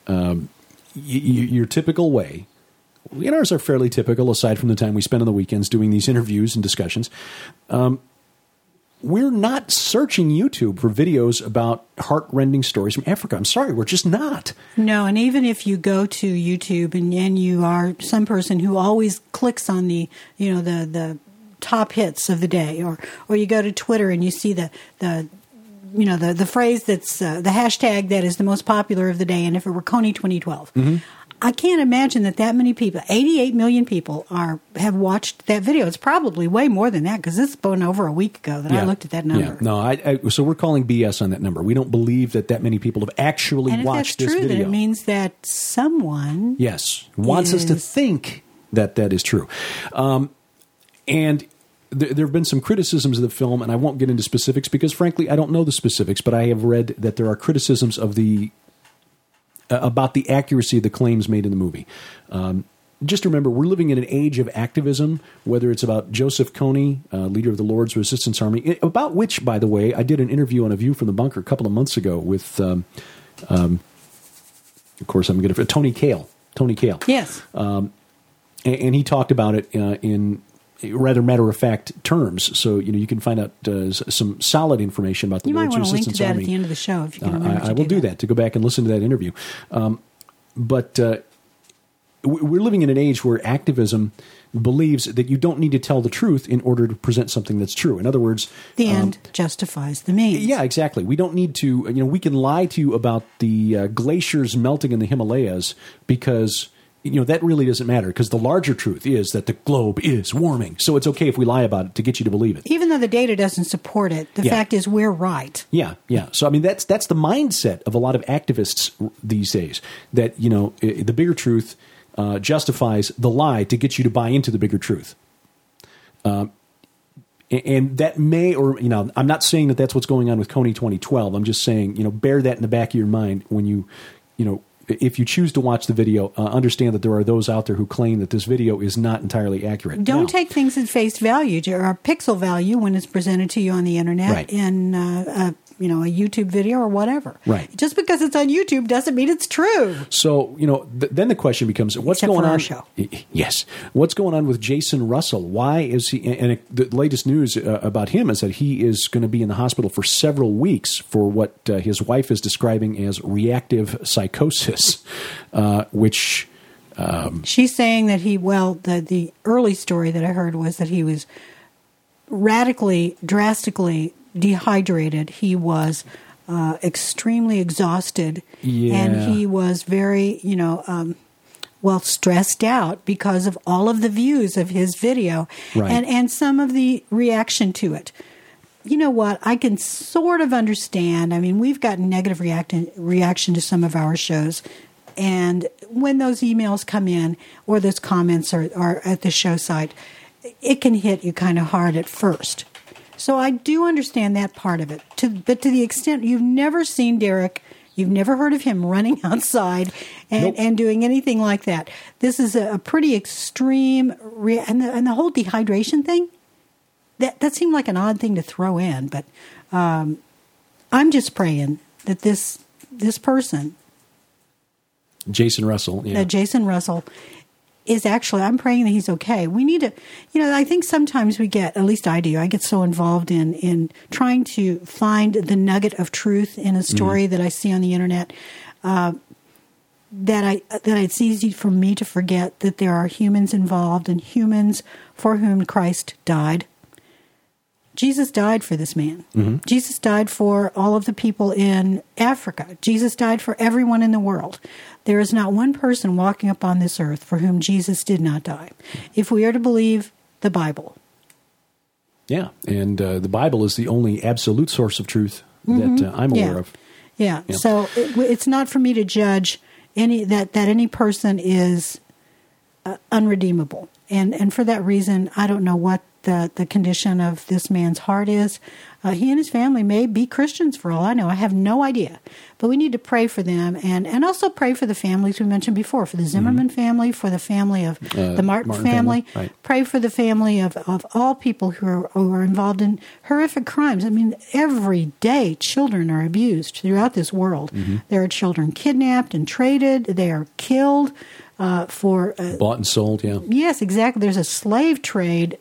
your typical way. Ours are fairly typical, aside from the time we spend on the weekends doing these interviews and discussions. We're not searching YouTube for videos about heart-rending stories from Africa. I'm sorry, we're just not. No, and even if you go to YouTube and you are some person who always clicks on the top hits of the day, or you go to Twitter and you see the phrase that's the hashtag that is the most popular of the day, and if it were Kony 2012. Mm-hmm. I can't imagine that many people, 88 million people, have watched that video. It's probably way more than that because it's been over a week ago that I looked at that number. Yeah. No, so we're calling BS on that number. We don't believe that many people have actually watched this video. And if that's true, then it means that someone wants us to think that is true. And there have been some criticisms of the film, and I won't get into specifics because, frankly, I don't know the specifics, but I have read that there are criticisms of about the accuracy of the claims made in the movie. Just remember, we're living in an age of activism, whether it's about Joseph Kony, leader of the Lord's Resistance Army, about which, by the way, I did an interview on A View from the Bunker a couple of months ago with, of course, I'm going to Tony Kail. Tony Kail. Yes. And he talked about it in rather matter-of-fact terms. So, you can find out some solid information about the Lord's Resistance Army. You might want to link to that at the end of the show if you can remember I will do that, to go back and listen to that interview. But we're living in an age where activism believes that you don't need to tell the truth in order to present something that's true. In other words, the end justifies the means. Yeah, exactly. We don't need to, we can lie to you about the glaciers melting in the Himalayas because that really doesn't matter because the larger truth is that the globe is warming. So it's okay if we lie about it to get you to believe it. Even though the data doesn't support it, the fact is we're right. Yeah. So, that's the mindset of a lot of activists these days, that, the bigger truth justifies the lie to get you to buy into the bigger truth. And that may, I'm not saying that that's what's going on with Kony 2012. I'm just saying, bear that in the back of your mind when if you choose to watch the video, understand that there are those out there who claim that this video is not entirely accurate. Don't take things at face value or pixel value when it's presented to you on the internet in a YouTube video or whatever. Right. Just because it's on YouTube doesn't mean it's true. So, then the question becomes, what's going on? Show. Yes. What's going on with Jason Russell? Why is he? And the latest news about him is that he is going to be in the hospital for several weeks for what his wife is describing as reactive psychosis, which she's saying that the early story that I heard was that he was drastically dehydrated. He was extremely exhausted, and he was very, stressed out because of all of the views of his video and some of the reaction to it. You know what? I can sort of understand. I mean, we've gotten negative reaction to some of our shows, and when those emails come in or those comments are at the show site, it can hit you kind of hard at first. So I do understand that part of it. But to the extent you've never seen Derek, You've never heard of him running outside and doing anything like that. This is a pretty extreme, and the whole dehydration thing, that seemed like an odd thing to throw in, but I'm just praying that this person, Jason Russell, Jason Russell, is actually, I'm praying that he's okay. We need to, I think sometimes we get, at least I do, I get so involved in trying to find the nugget of truth in a story that I see on the internet, that it's easy for me to forget that there are humans involved and humans for whom Christ died. Jesus died for this man. Mm-hmm. Jesus died for all of the people in Africa. Jesus died for everyone in the world. There is not one person walking upon this earth for whom Jesus did not die, if we are to believe the Bible. Yeah, and the Bible is the only absolute source of truth that I'm aware of. Yeah, so it's not for me to judge that any person is unredeemable. And for that reason, I don't know what the condition of this man's heart is. He and his family may be Christians for all I know. I have no idea. But we need to pray for them and also pray for the families we mentioned before, for the Zimmerman family, for the family of the Martin family. Right. Pray for the family of all people who are involved in horrific crimes. I mean, every day children are abused throughout this world. Mm-hmm. There are children kidnapped and traded. They are killed. For bought and sold, yeah. Yes, exactly. There's a slave trade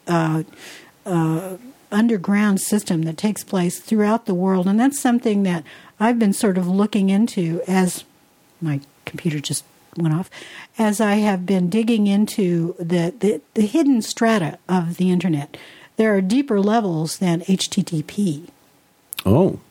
underground system that takes place throughout the world, and that's something that I've been sort of looking into as my computer just went off, as I have been digging into the hidden strata of the internet. There are deeper levels than HTTP. Oh.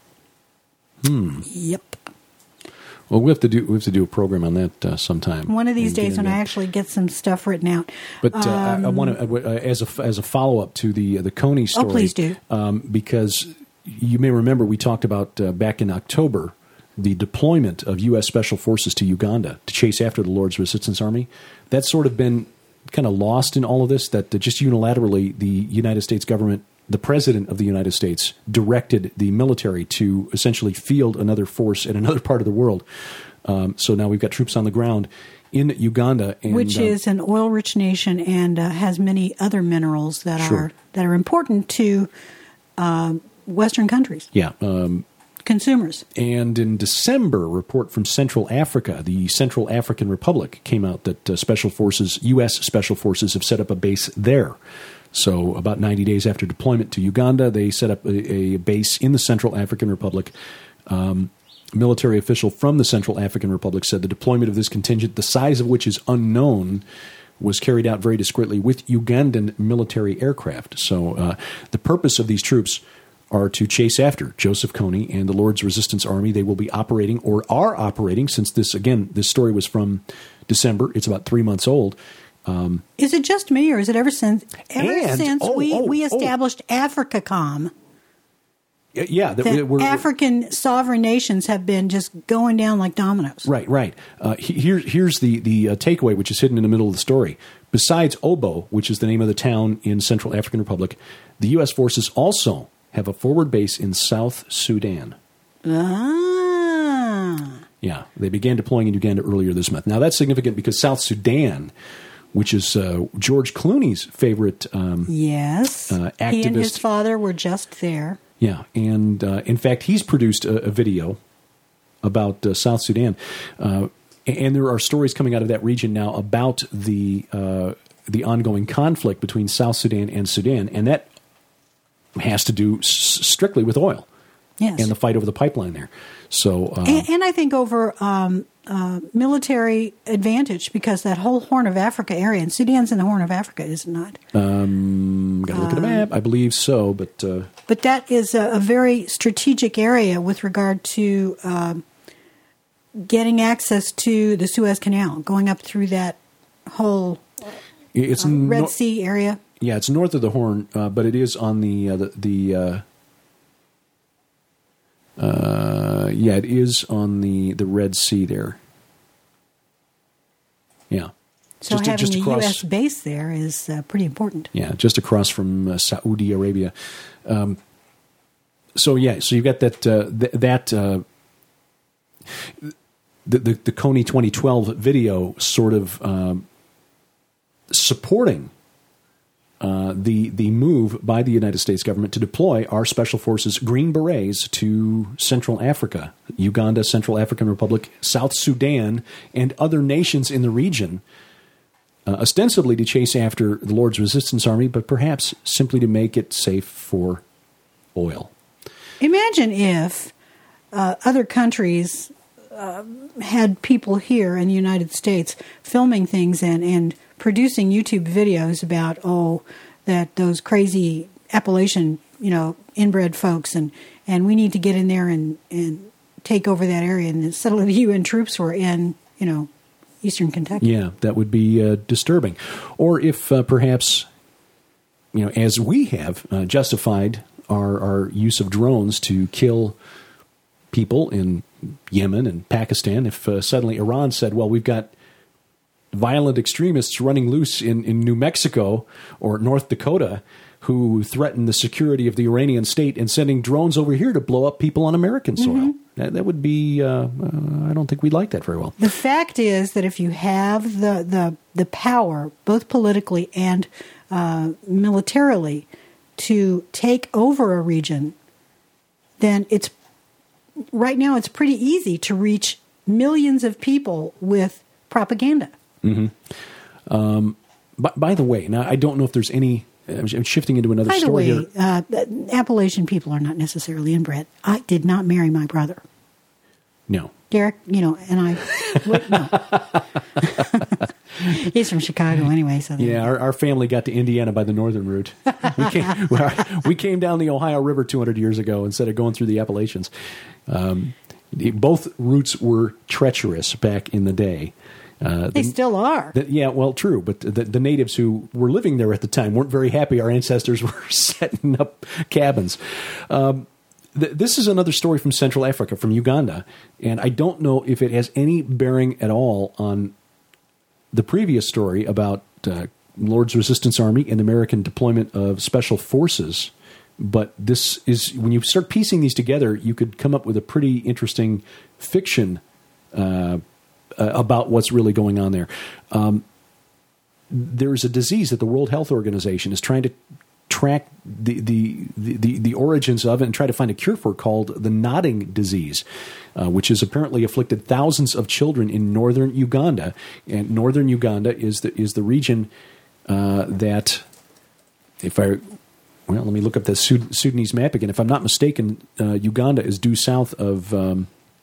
Yep. Well, we have to do a program on that sometime. One of these days when I actually get some stuff written out. But I want to, as a follow up to the Coney story. Oh, please do. Because you may remember we talked about back in October the deployment of U.S. Special Forces to Uganda to chase after the Lord's Resistance Army. That's sort of been kind of lost in all of this. That just unilaterally the United States government. The President of the United States directed the military to essentially field another force in another part of the world. So now we've got troops on the ground in Uganda, which is an oil-rich nation and has many other minerals that are important to Western countries. Yeah. Consumers. And in December, a report from Central Africa, the Central African Republic, came out that U.S. Special Forces have set up a base there. So about 90 days after deployment to Uganda, they set up a base in the Central African Republic. Military official from the Central African Republic said the deployment of this contingent, the size of which is unknown, was carried out very discreetly with Ugandan military aircraft. So the purpose of these troops are to chase after Joseph Kony and the Lord's Resistance Army. They will be operating or are operating since this story was from December. It's about 3 months old. Is it just me, or is it ever since we established AFRICACOM? Yeah, African sovereign nations have been just going down like dominoes. Right. Here's the takeaway, which is hidden in the middle of the story. Besides Obo, which is the name of the town in Central African Republic, the U.S. forces also have a forward base in South Sudan. Yeah, they began deploying in Uganda earlier this month. Now, that's significant because South Sudan, which is George Clooney's favorite activist. He and his father were just there. Yeah, and in fact, he's produced a video about South Sudan. And there are stories coming out of that region now about the ongoing conflict between South Sudan, and that has to do strictly with oil. Yes. And the fight over the pipeline there. So, and I think over military advantage, because that whole Horn of Africa area, and Sudan's in the Horn of Africa, is it not? Got to look at the map. I believe so, but that is a very strategic area with regard to getting access to the Suez Canal, going up through that whole Red Sea area. Yeah, it's north of the Horn, but it is on it is on the Red Sea there. Yeah. So having a U.S. base there is pretty important. Yeah, just across from Saudi Arabia. So you've got that the Kony 2012 video sort of supporting the move by the United States government to deploy our special forces, Green Berets, to Central Africa, Uganda, Central African Republic, South Sudan, and other nations in the region, ostensibly to chase after the Lord's Resistance Army, but perhaps simply to make it safe for oil. Imagine if other countries had people here in the United States filming things and producing YouTube videos about, that those crazy Appalachian, inbred folks, and we need to get in there and take over that area and settle the UN troops were in, eastern Kentucky. Yeah, that would be disturbing. Or if perhaps, as we have justified our use of drones to kill people in Yemen and Pakistan, if suddenly Iran said, well, we've got violent extremists running loose in New Mexico or North Dakota who threaten the security of the Iranian state and sending drones over here to blow up people on American soil. Mm-hmm. That would be, I don't think we'd like that very well. The fact is that if you have the power, both politically and militarily, to take over a region, then right now it's pretty easy to reach millions of people with propaganda. Mm-hmm. By the way, now I don't know if there's any. I'm shifting into another story here. By the way, Appalachian people are not necessarily inbred. I did not marry my brother. No, Derek. And I. No. He's from Chicago anyway. So yeah, our family got to Indiana by the northern route. We came down the Ohio River 200 years ago instead of going through the Appalachians. Both routes were treacherous back in the day. They still are. Yeah, well, true. But the natives who were living there at the time weren't very happy our ancestors were setting up cabins. This is another story from Central Africa, from Uganda. And I don't know if it has any bearing at all on the previous story about Lord's Resistance Army and American deployment of special forces. But this is, when you start piecing these together, you could come up with a pretty interesting fiction about what's really going on there. There's a disease that the World Health Organization is trying to track the origins of and try to find a cure for, called the nodding disease, which has apparently afflicted thousands of children in northern Uganda. And northern Uganda is the region that, let me look up the Sudanese map again. If I'm not mistaken, Uganda is due south of...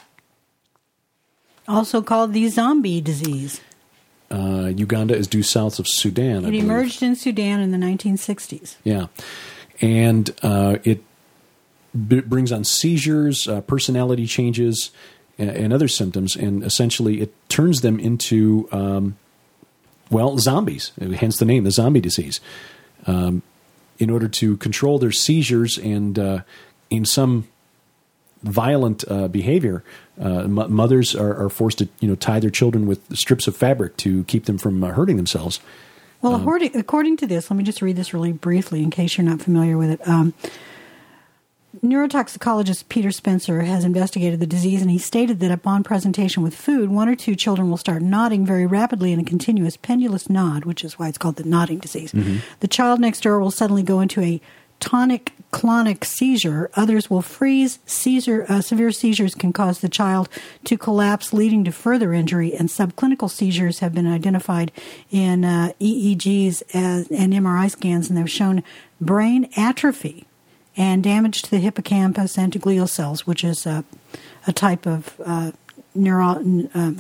also called the zombie disease. Uganda is due south of Sudan. It emerged in Sudan in the 1960s. Yeah. And it brings on seizures, personality changes, and other symptoms. And essentially it turns them into, zombies, hence the name, the zombie disease. In order to control their seizures and in some violent behavior, mothers are forced to tie their children with strips of fabric to keep them from hurting themselves. Well, according to this, let me just read this really briefly in case you're not familiar with it. Neurotoxicologist Peter Spencer has investigated the disease, and he stated that upon presentation with food, 1 or 2 children will start nodding very rapidly in a continuous pendulous nod, which is why it's called the nodding disease. Mm-hmm. The child next door will suddenly go into a tonic-clonic seizure. Others will freeze. Severe seizures can cause the child to collapse, leading to further injury, and subclinical seizures have been identified in EEGs and MRI scans, and they've shown brain atrophy and damage to the hippocampus and to glial cells, which is a type of nerve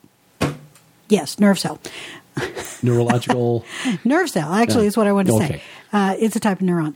cell. Neurological? Nerve cell, actually, is what I wanted to say. It's a type of neuron.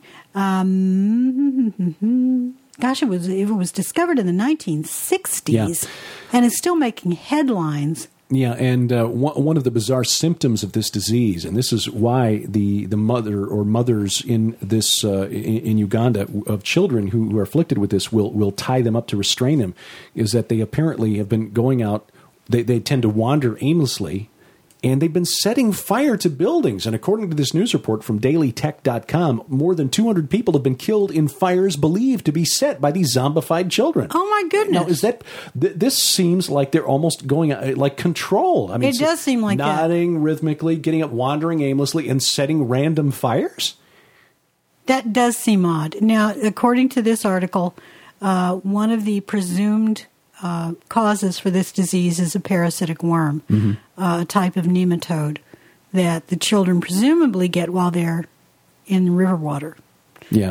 Gosh, it was discovered in the 1960s and is still making headlines. Yeah, and one of the bizarre symptoms of this disease, and this is why the mother or mothers in this in Uganda of children who are afflicted with this will tie them up to restrain them, is that they apparently have been going out. They tend to wander aimlessly and they've been setting fire to buildings. And according to this news report from dailytech.com, more than 200 people have been killed in fires believed to be set by these zombified children. Oh, my goodness. Now, is that this seems like they're almost going like Control. I mean, it does seem like nodding rhythmically, getting up, wandering aimlessly, and setting random fires? That does seem odd. Now, according to this article, one of the presumed causes for this disease is a parasitic worm, a type of nematode that the children presumably get while they're in river water. Yeah.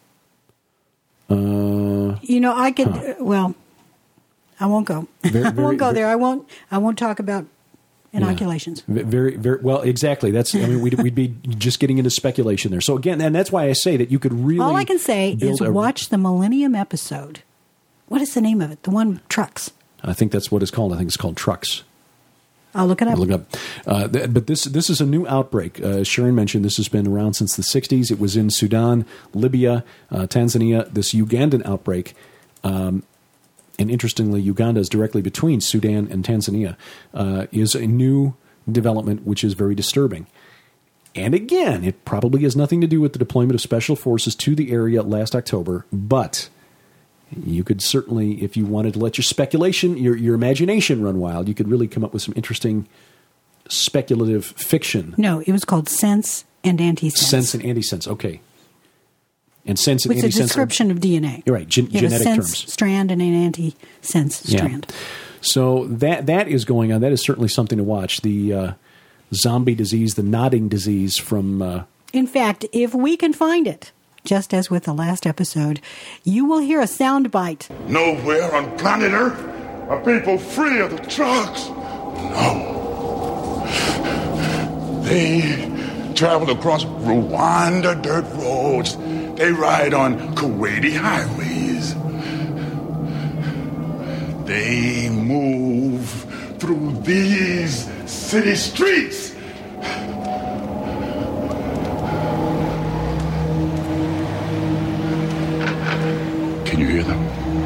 I could. Well, I won't go. I won't go there. I won't talk about inoculations. Yeah. Very, very well. Exactly. That's. I mean, we'd be just getting into speculation there. So again, and that's why I say that you could really. All I can say is watch the Millennium episode. What is the name of it? The one Trucks. I think that's what it's called. I think it's called Trucks. I'll look it up. But this is a new outbreak. As Sharon mentioned, this has been around since the 60s. It was in Sudan, Libya, Tanzania, this Ugandan outbreak. And interestingly, Uganda is directly between Sudan and Tanzania, is a new development which is very disturbing. And again, it probably has nothing to do with the deployment of special forces to the area last October, but you could certainly, if you wanted to let your speculation, your imagination run wild, you could really come up with some interesting speculative fiction. No, it was called Sense and Antisense. Sense and Antisense, okay. And Sense and Antisense. It's a description of DNA. You're right, genetic a sense terms. Strand and an antisense strand. Yeah. So that is going on. That is certainly something to watch. The zombie disease, the nodding disease from... In fact, if we can find it, just as with the last episode, you will hear a sound bite. Nowhere on planet Earth are people free of the drugs. No. They travel across Rwanda dirt roads. They ride on Kuwaiti highways. They move through these city streets. Can you hear them?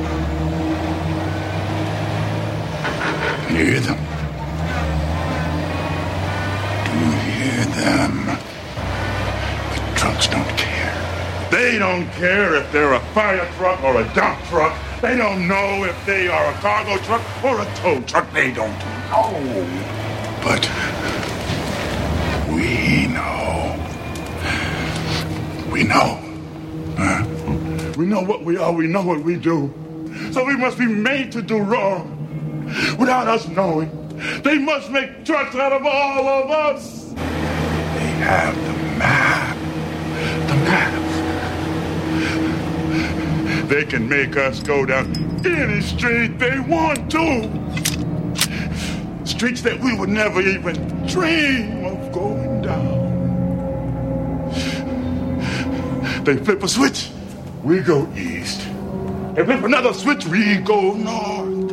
Can you hear them? Do you hear them? The trucks don't care. They don't care if they're a fire truck or a dump truck. They don't know if they are a cargo truck or a tow truck. They don't know. But we know. We know. We know what we are. We know what we do. So we must be made to do wrong without us knowing. They must make trucks out of all of us. They have the map. The map. They can make us go down any street they want to. Streets that we would never even dream of going down. They flip a switch, we go east. They flip another switch, we go north.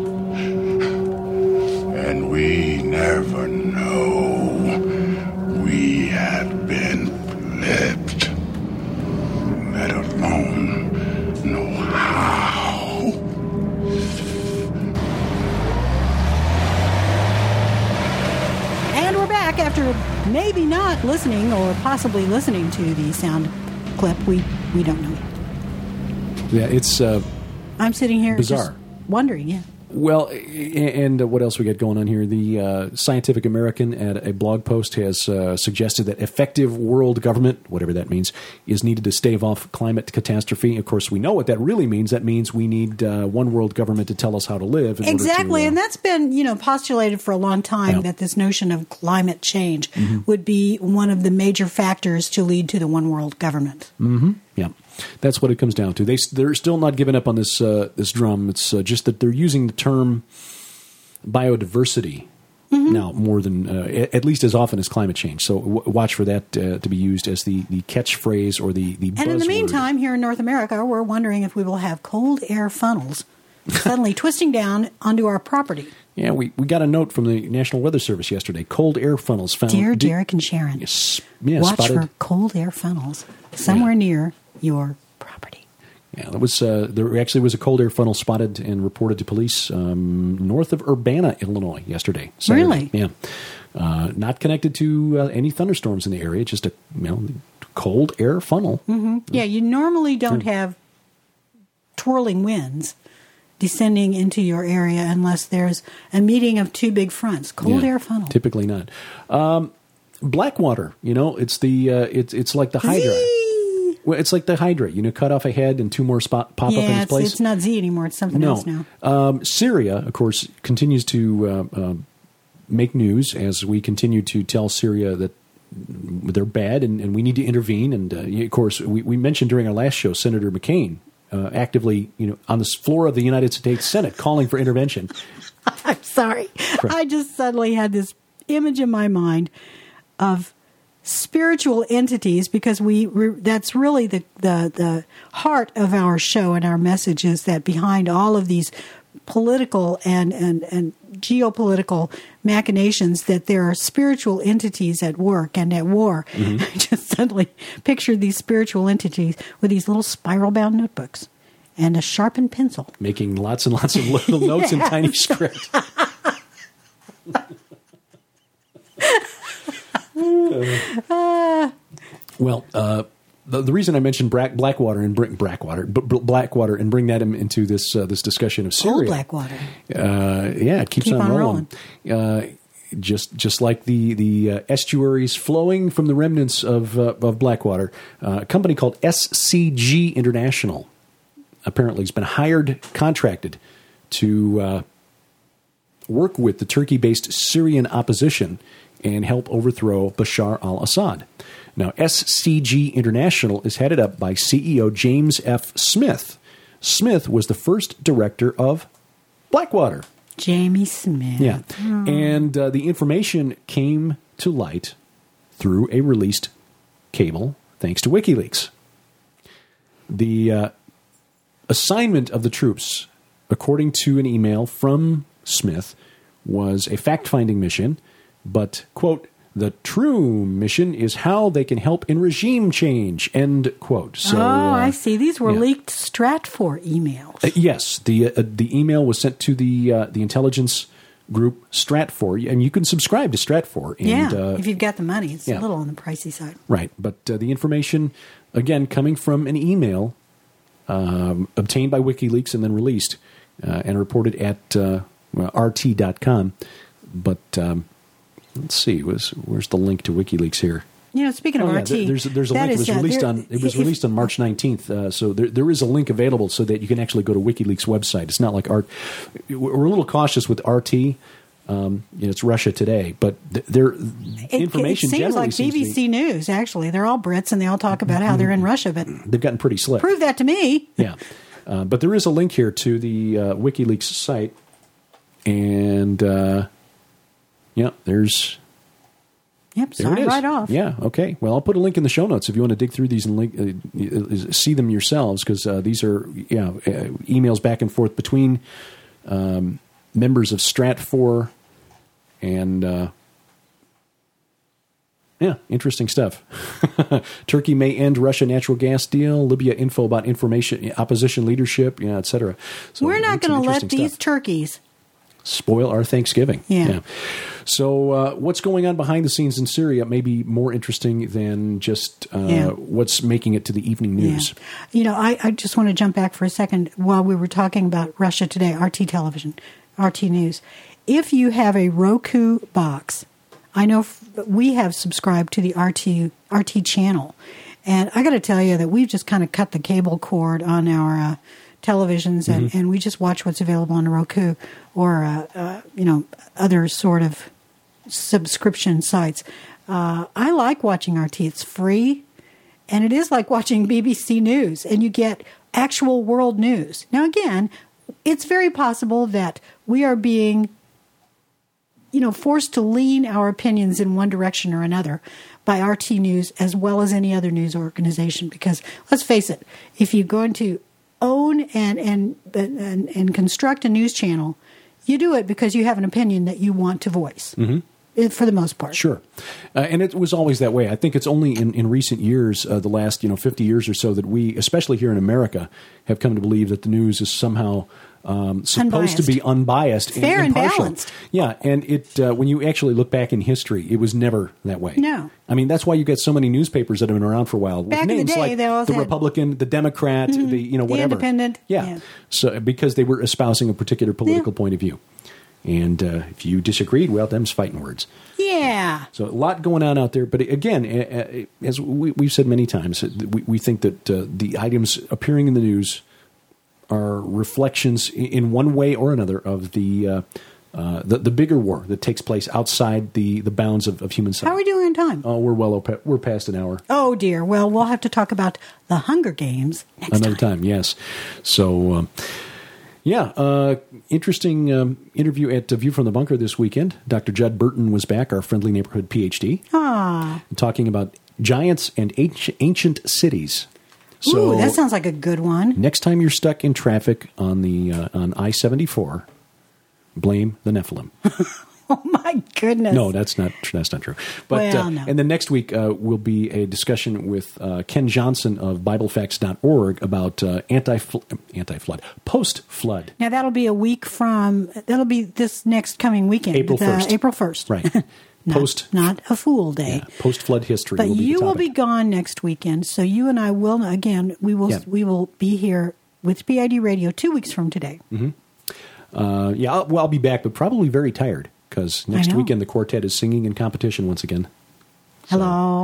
And we never know we have been flipped, let alone know how. And we're back after maybe not listening or possibly listening to the sound clip. We don't know. Yeah, it's I'm sitting here bizarre. Just wondering, yeah. Well, and what else we got going on here? The Scientific American at a blog post has suggested that effective world government, whatever that means, is needed to stave off climate catastrophe. Of course, we know what that really means. That means we need one world government to tell us how to live. Exactly, and that's been postulated for a long time, that this notion of climate change would be one of the major factors to lead to the one world government. Mm-hmm. Yeah. That's what it comes down to. They're still not giving up on this this drum. It's just that they're using the term biodiversity now more than at least as often as climate change. So watch for that to be used as the catchphrase or the buzzword. And in the meantime, here in North America, we're wondering if we will have cold air funnels suddenly twisting down onto our property. Yeah, we got a note from the National Weather Service yesterday. Cold air funnels found. Dear Derek and Sharon, watch spotted for cold air funnels somewhere near your property. Yeah, that was there actually was a cold air funnel spotted and reported to police north of Urbana, Illinois, yesterday. Saturday. Really? Yeah. Not connected to any thunderstorms in the area, just a cold air funnel. Mm-hmm. Yeah, you normally don't have twirling winds descending into your area unless there's a meeting of two big fronts. Cold air funnel. Typically not. Blackwater, it's the it's like the Hydra. Well, it's like the Hydra. Cut off a head and two more pop up in its place. It's not Z anymore. It's something else now. Syria, of course, continues to make news as we continue to tell Syria that they're bad and we need to intervene. And of course, we mentioned during our last show Senator McCain actively, on the floor of the United States Senate calling for intervention. I'm sorry. Correct. I just suddenly had this image in my mind of spiritual entities, because that's really the heart of our show and our message, is that behind all of these political and geopolitical machinations, that there are spiritual entities at work and at war. Mm-hmm. I just suddenly pictured these spiritual entities with these little spiral-bound notebooks and a sharpened pencil, making lots and lots of little notes in tiny script. Well, the reason I mentioned Blackwater and bring that into this discussion of Syria. Old Blackwater. It keeps on rolling. Just like the estuaries flowing from the remnants of Blackwater, a company called SCG International apparently has been contracted to work with the Turkey-based Syrian opposition and help overthrow Bashar al-Assad. Now, SCG International is headed up by CEO James F. Smith. Smith was the first director of Blackwater. Jamie Smith. Yeah. Oh. And the information came to light through a released cable, thanks to WikiLeaks. The assignment of the troops, according to an email from Smith, was a fact-finding mission, but, quote, the true mission is how they can help in regime change, end quote. So, I see. These were leaked Stratfor emails. Yes. The email was sent to the intelligence group Stratfor, and you can subscribe to Stratfor. And, if you've got the money. It's a little on the pricey side. Right. But the information, again, coming from an email obtained by WikiLeaks and then released and reported at RT.com. But... let's see. Where's the link to WikiLeaks here? Speaking of RT, there's a link. It was released on March 19th. So there is a link available so that you can actually go to WikiLeaks website. It's not like we're a little cautious with RT. It's Russia Today, but their information generally seems like BBC News. Actually, they're all Brits and they all talk about how they're in Russia, but they've gotten pretty slick. Prove that to me. Yeah, but there is a link here to the WikiLeaks site, and. There's... Yep, sign right off. Yeah, okay. Well, I'll put a link in the show notes if you want to dig through these and see them yourselves, because these are emails back and forth between members of Stratfor and... interesting stuff. Turkey may end Russia natural gas deal. Libya info about opposition leadership, etc. So we're not going to let these turkeys spoil our Thanksgiving. Yeah. So what's going on behind the scenes in Syria may be more interesting than just what's making it to the evening news. Yeah. I just want to jump back for a second while we were talking about Russia Today, RT Television, RT News. If you have a Roku box, I know we have subscribed to the RT channel. And I got to tell you that we've just kind of cut the cable cord on our televisions, and we just watch what's available on Roku or other sort of subscription sites. I like watching RT. It's free, and it is like watching BBC News, and you get actual world news. Now, again, it's very possible that we are being forced to lean our opinions in one direction or another by RT News as well as any other news organization, because let's face it, if you're going to own and construct a news channel, you do it because you have an opinion that you want to voice, for the most part. Sure. And it was always that way. I think it's only in recent years, the last 50 years or so, that we, especially here in America, have come to believe that the news is somehow supposed to be unbiased, fair and impartial. balanced. Yeah, and it when you actually look back in history, it was never that way. No. I mean, that's why you get so many newspapers that have been around for a while. Back with in the names day, like they always the had- Republican, the Democrat, the whatever. The Independent. Yeah. So because they were espousing a particular political point of view. And if you disagreed, well, them's fighting words. Yeah. So a lot going on out there. But again, as we've said many times, we think that the items appearing in the news are reflections in one way or another of the bigger war that takes place outside the bounds of human society. How are we doing in time? Oh, we're past an hour. Oh, dear. Well, we'll have to talk about the Hunger Games next Another time, yes. So, interesting interview at View from the Bunker this weekend. Dr. Judd Burton was back, our friendly neighborhood PhD, talking about giants and ancient cities. So, ooh, that sounds like a good one. Next time you're stuck in traffic on the on I-74, blame the Nephilim. Oh my goodness! No, that's not true. But well, no. And then next week will be a discussion with Ken Johnson of BibleFacts.org about anti-flood, post-flood. Now that'll be a week from. That'll be this next coming weekend, April 1st. April 1st, right? Not a fool day. Yeah, post-flood history. But will be you the will topic. be gone next weekend, so you and I will again. We will be here with PID Radio 2 weeks from today. Mm-hmm. I'll be back, but probably very tired because next weekend the quartet is singing in competition once again. So.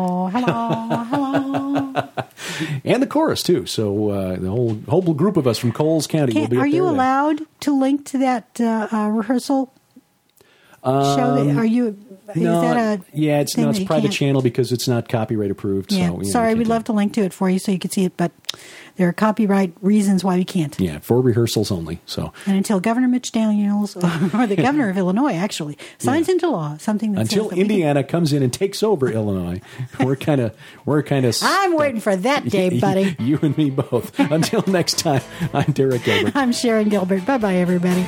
Hello. And the chorus too. So the whole group of us from Coles County will be up there. Are you allowed to link to that rehearsal show? Are you? No, is that it's not a private channel because it's not copyright approved. Yeah, so, sorry, we'd love to link to it for you so you could see it, but there are copyright reasons why we can't. Yeah, for rehearsals only. So, and until Governor Mitch Daniels or the governor of Illinois actually signs into law something that until says that Indiana comes in and takes over Illinois, we're kind of. I'm waiting for that day, buddy. You and me both. Until next time, I'm Derek Gilbert. I'm Sharon Gilbert. Bye bye, everybody.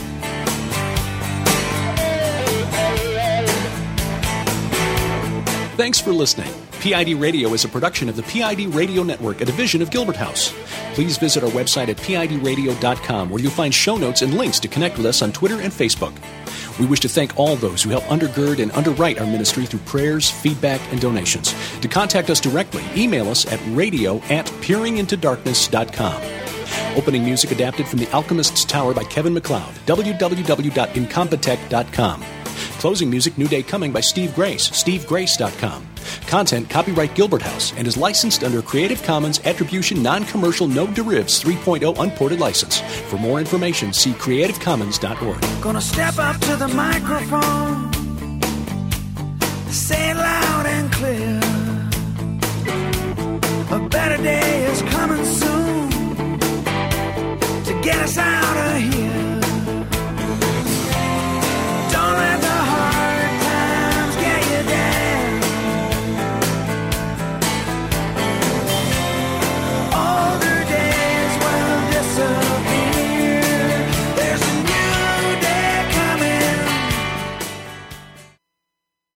Thanks for listening. PID Radio is a production of the PID Radio Network, a division of Gilbert House. Please visit our website at pidradio.com, where you'll find show notes and links to connect with us on Twitter and Facebook. We wish to thank all those who help undergird and underwrite our ministry through prayers, feedback, and donations. To contact us directly, email us at radio@peeringintodarkness.com. Opening music adapted from The Alchemist's Tower by Kevin MacLeod, www.incompetech.com. Closing music, New Day Coming by Steve Grace, stevegrace.com. Content copyright Gilbert House and is licensed under Creative Commons Attribution Non-Commercial No Derivatives 3.0 Unported License. For more information, see creativecommons.org. Gonna step up to the microphone, say it loud and clear. A better day is coming soon to get us out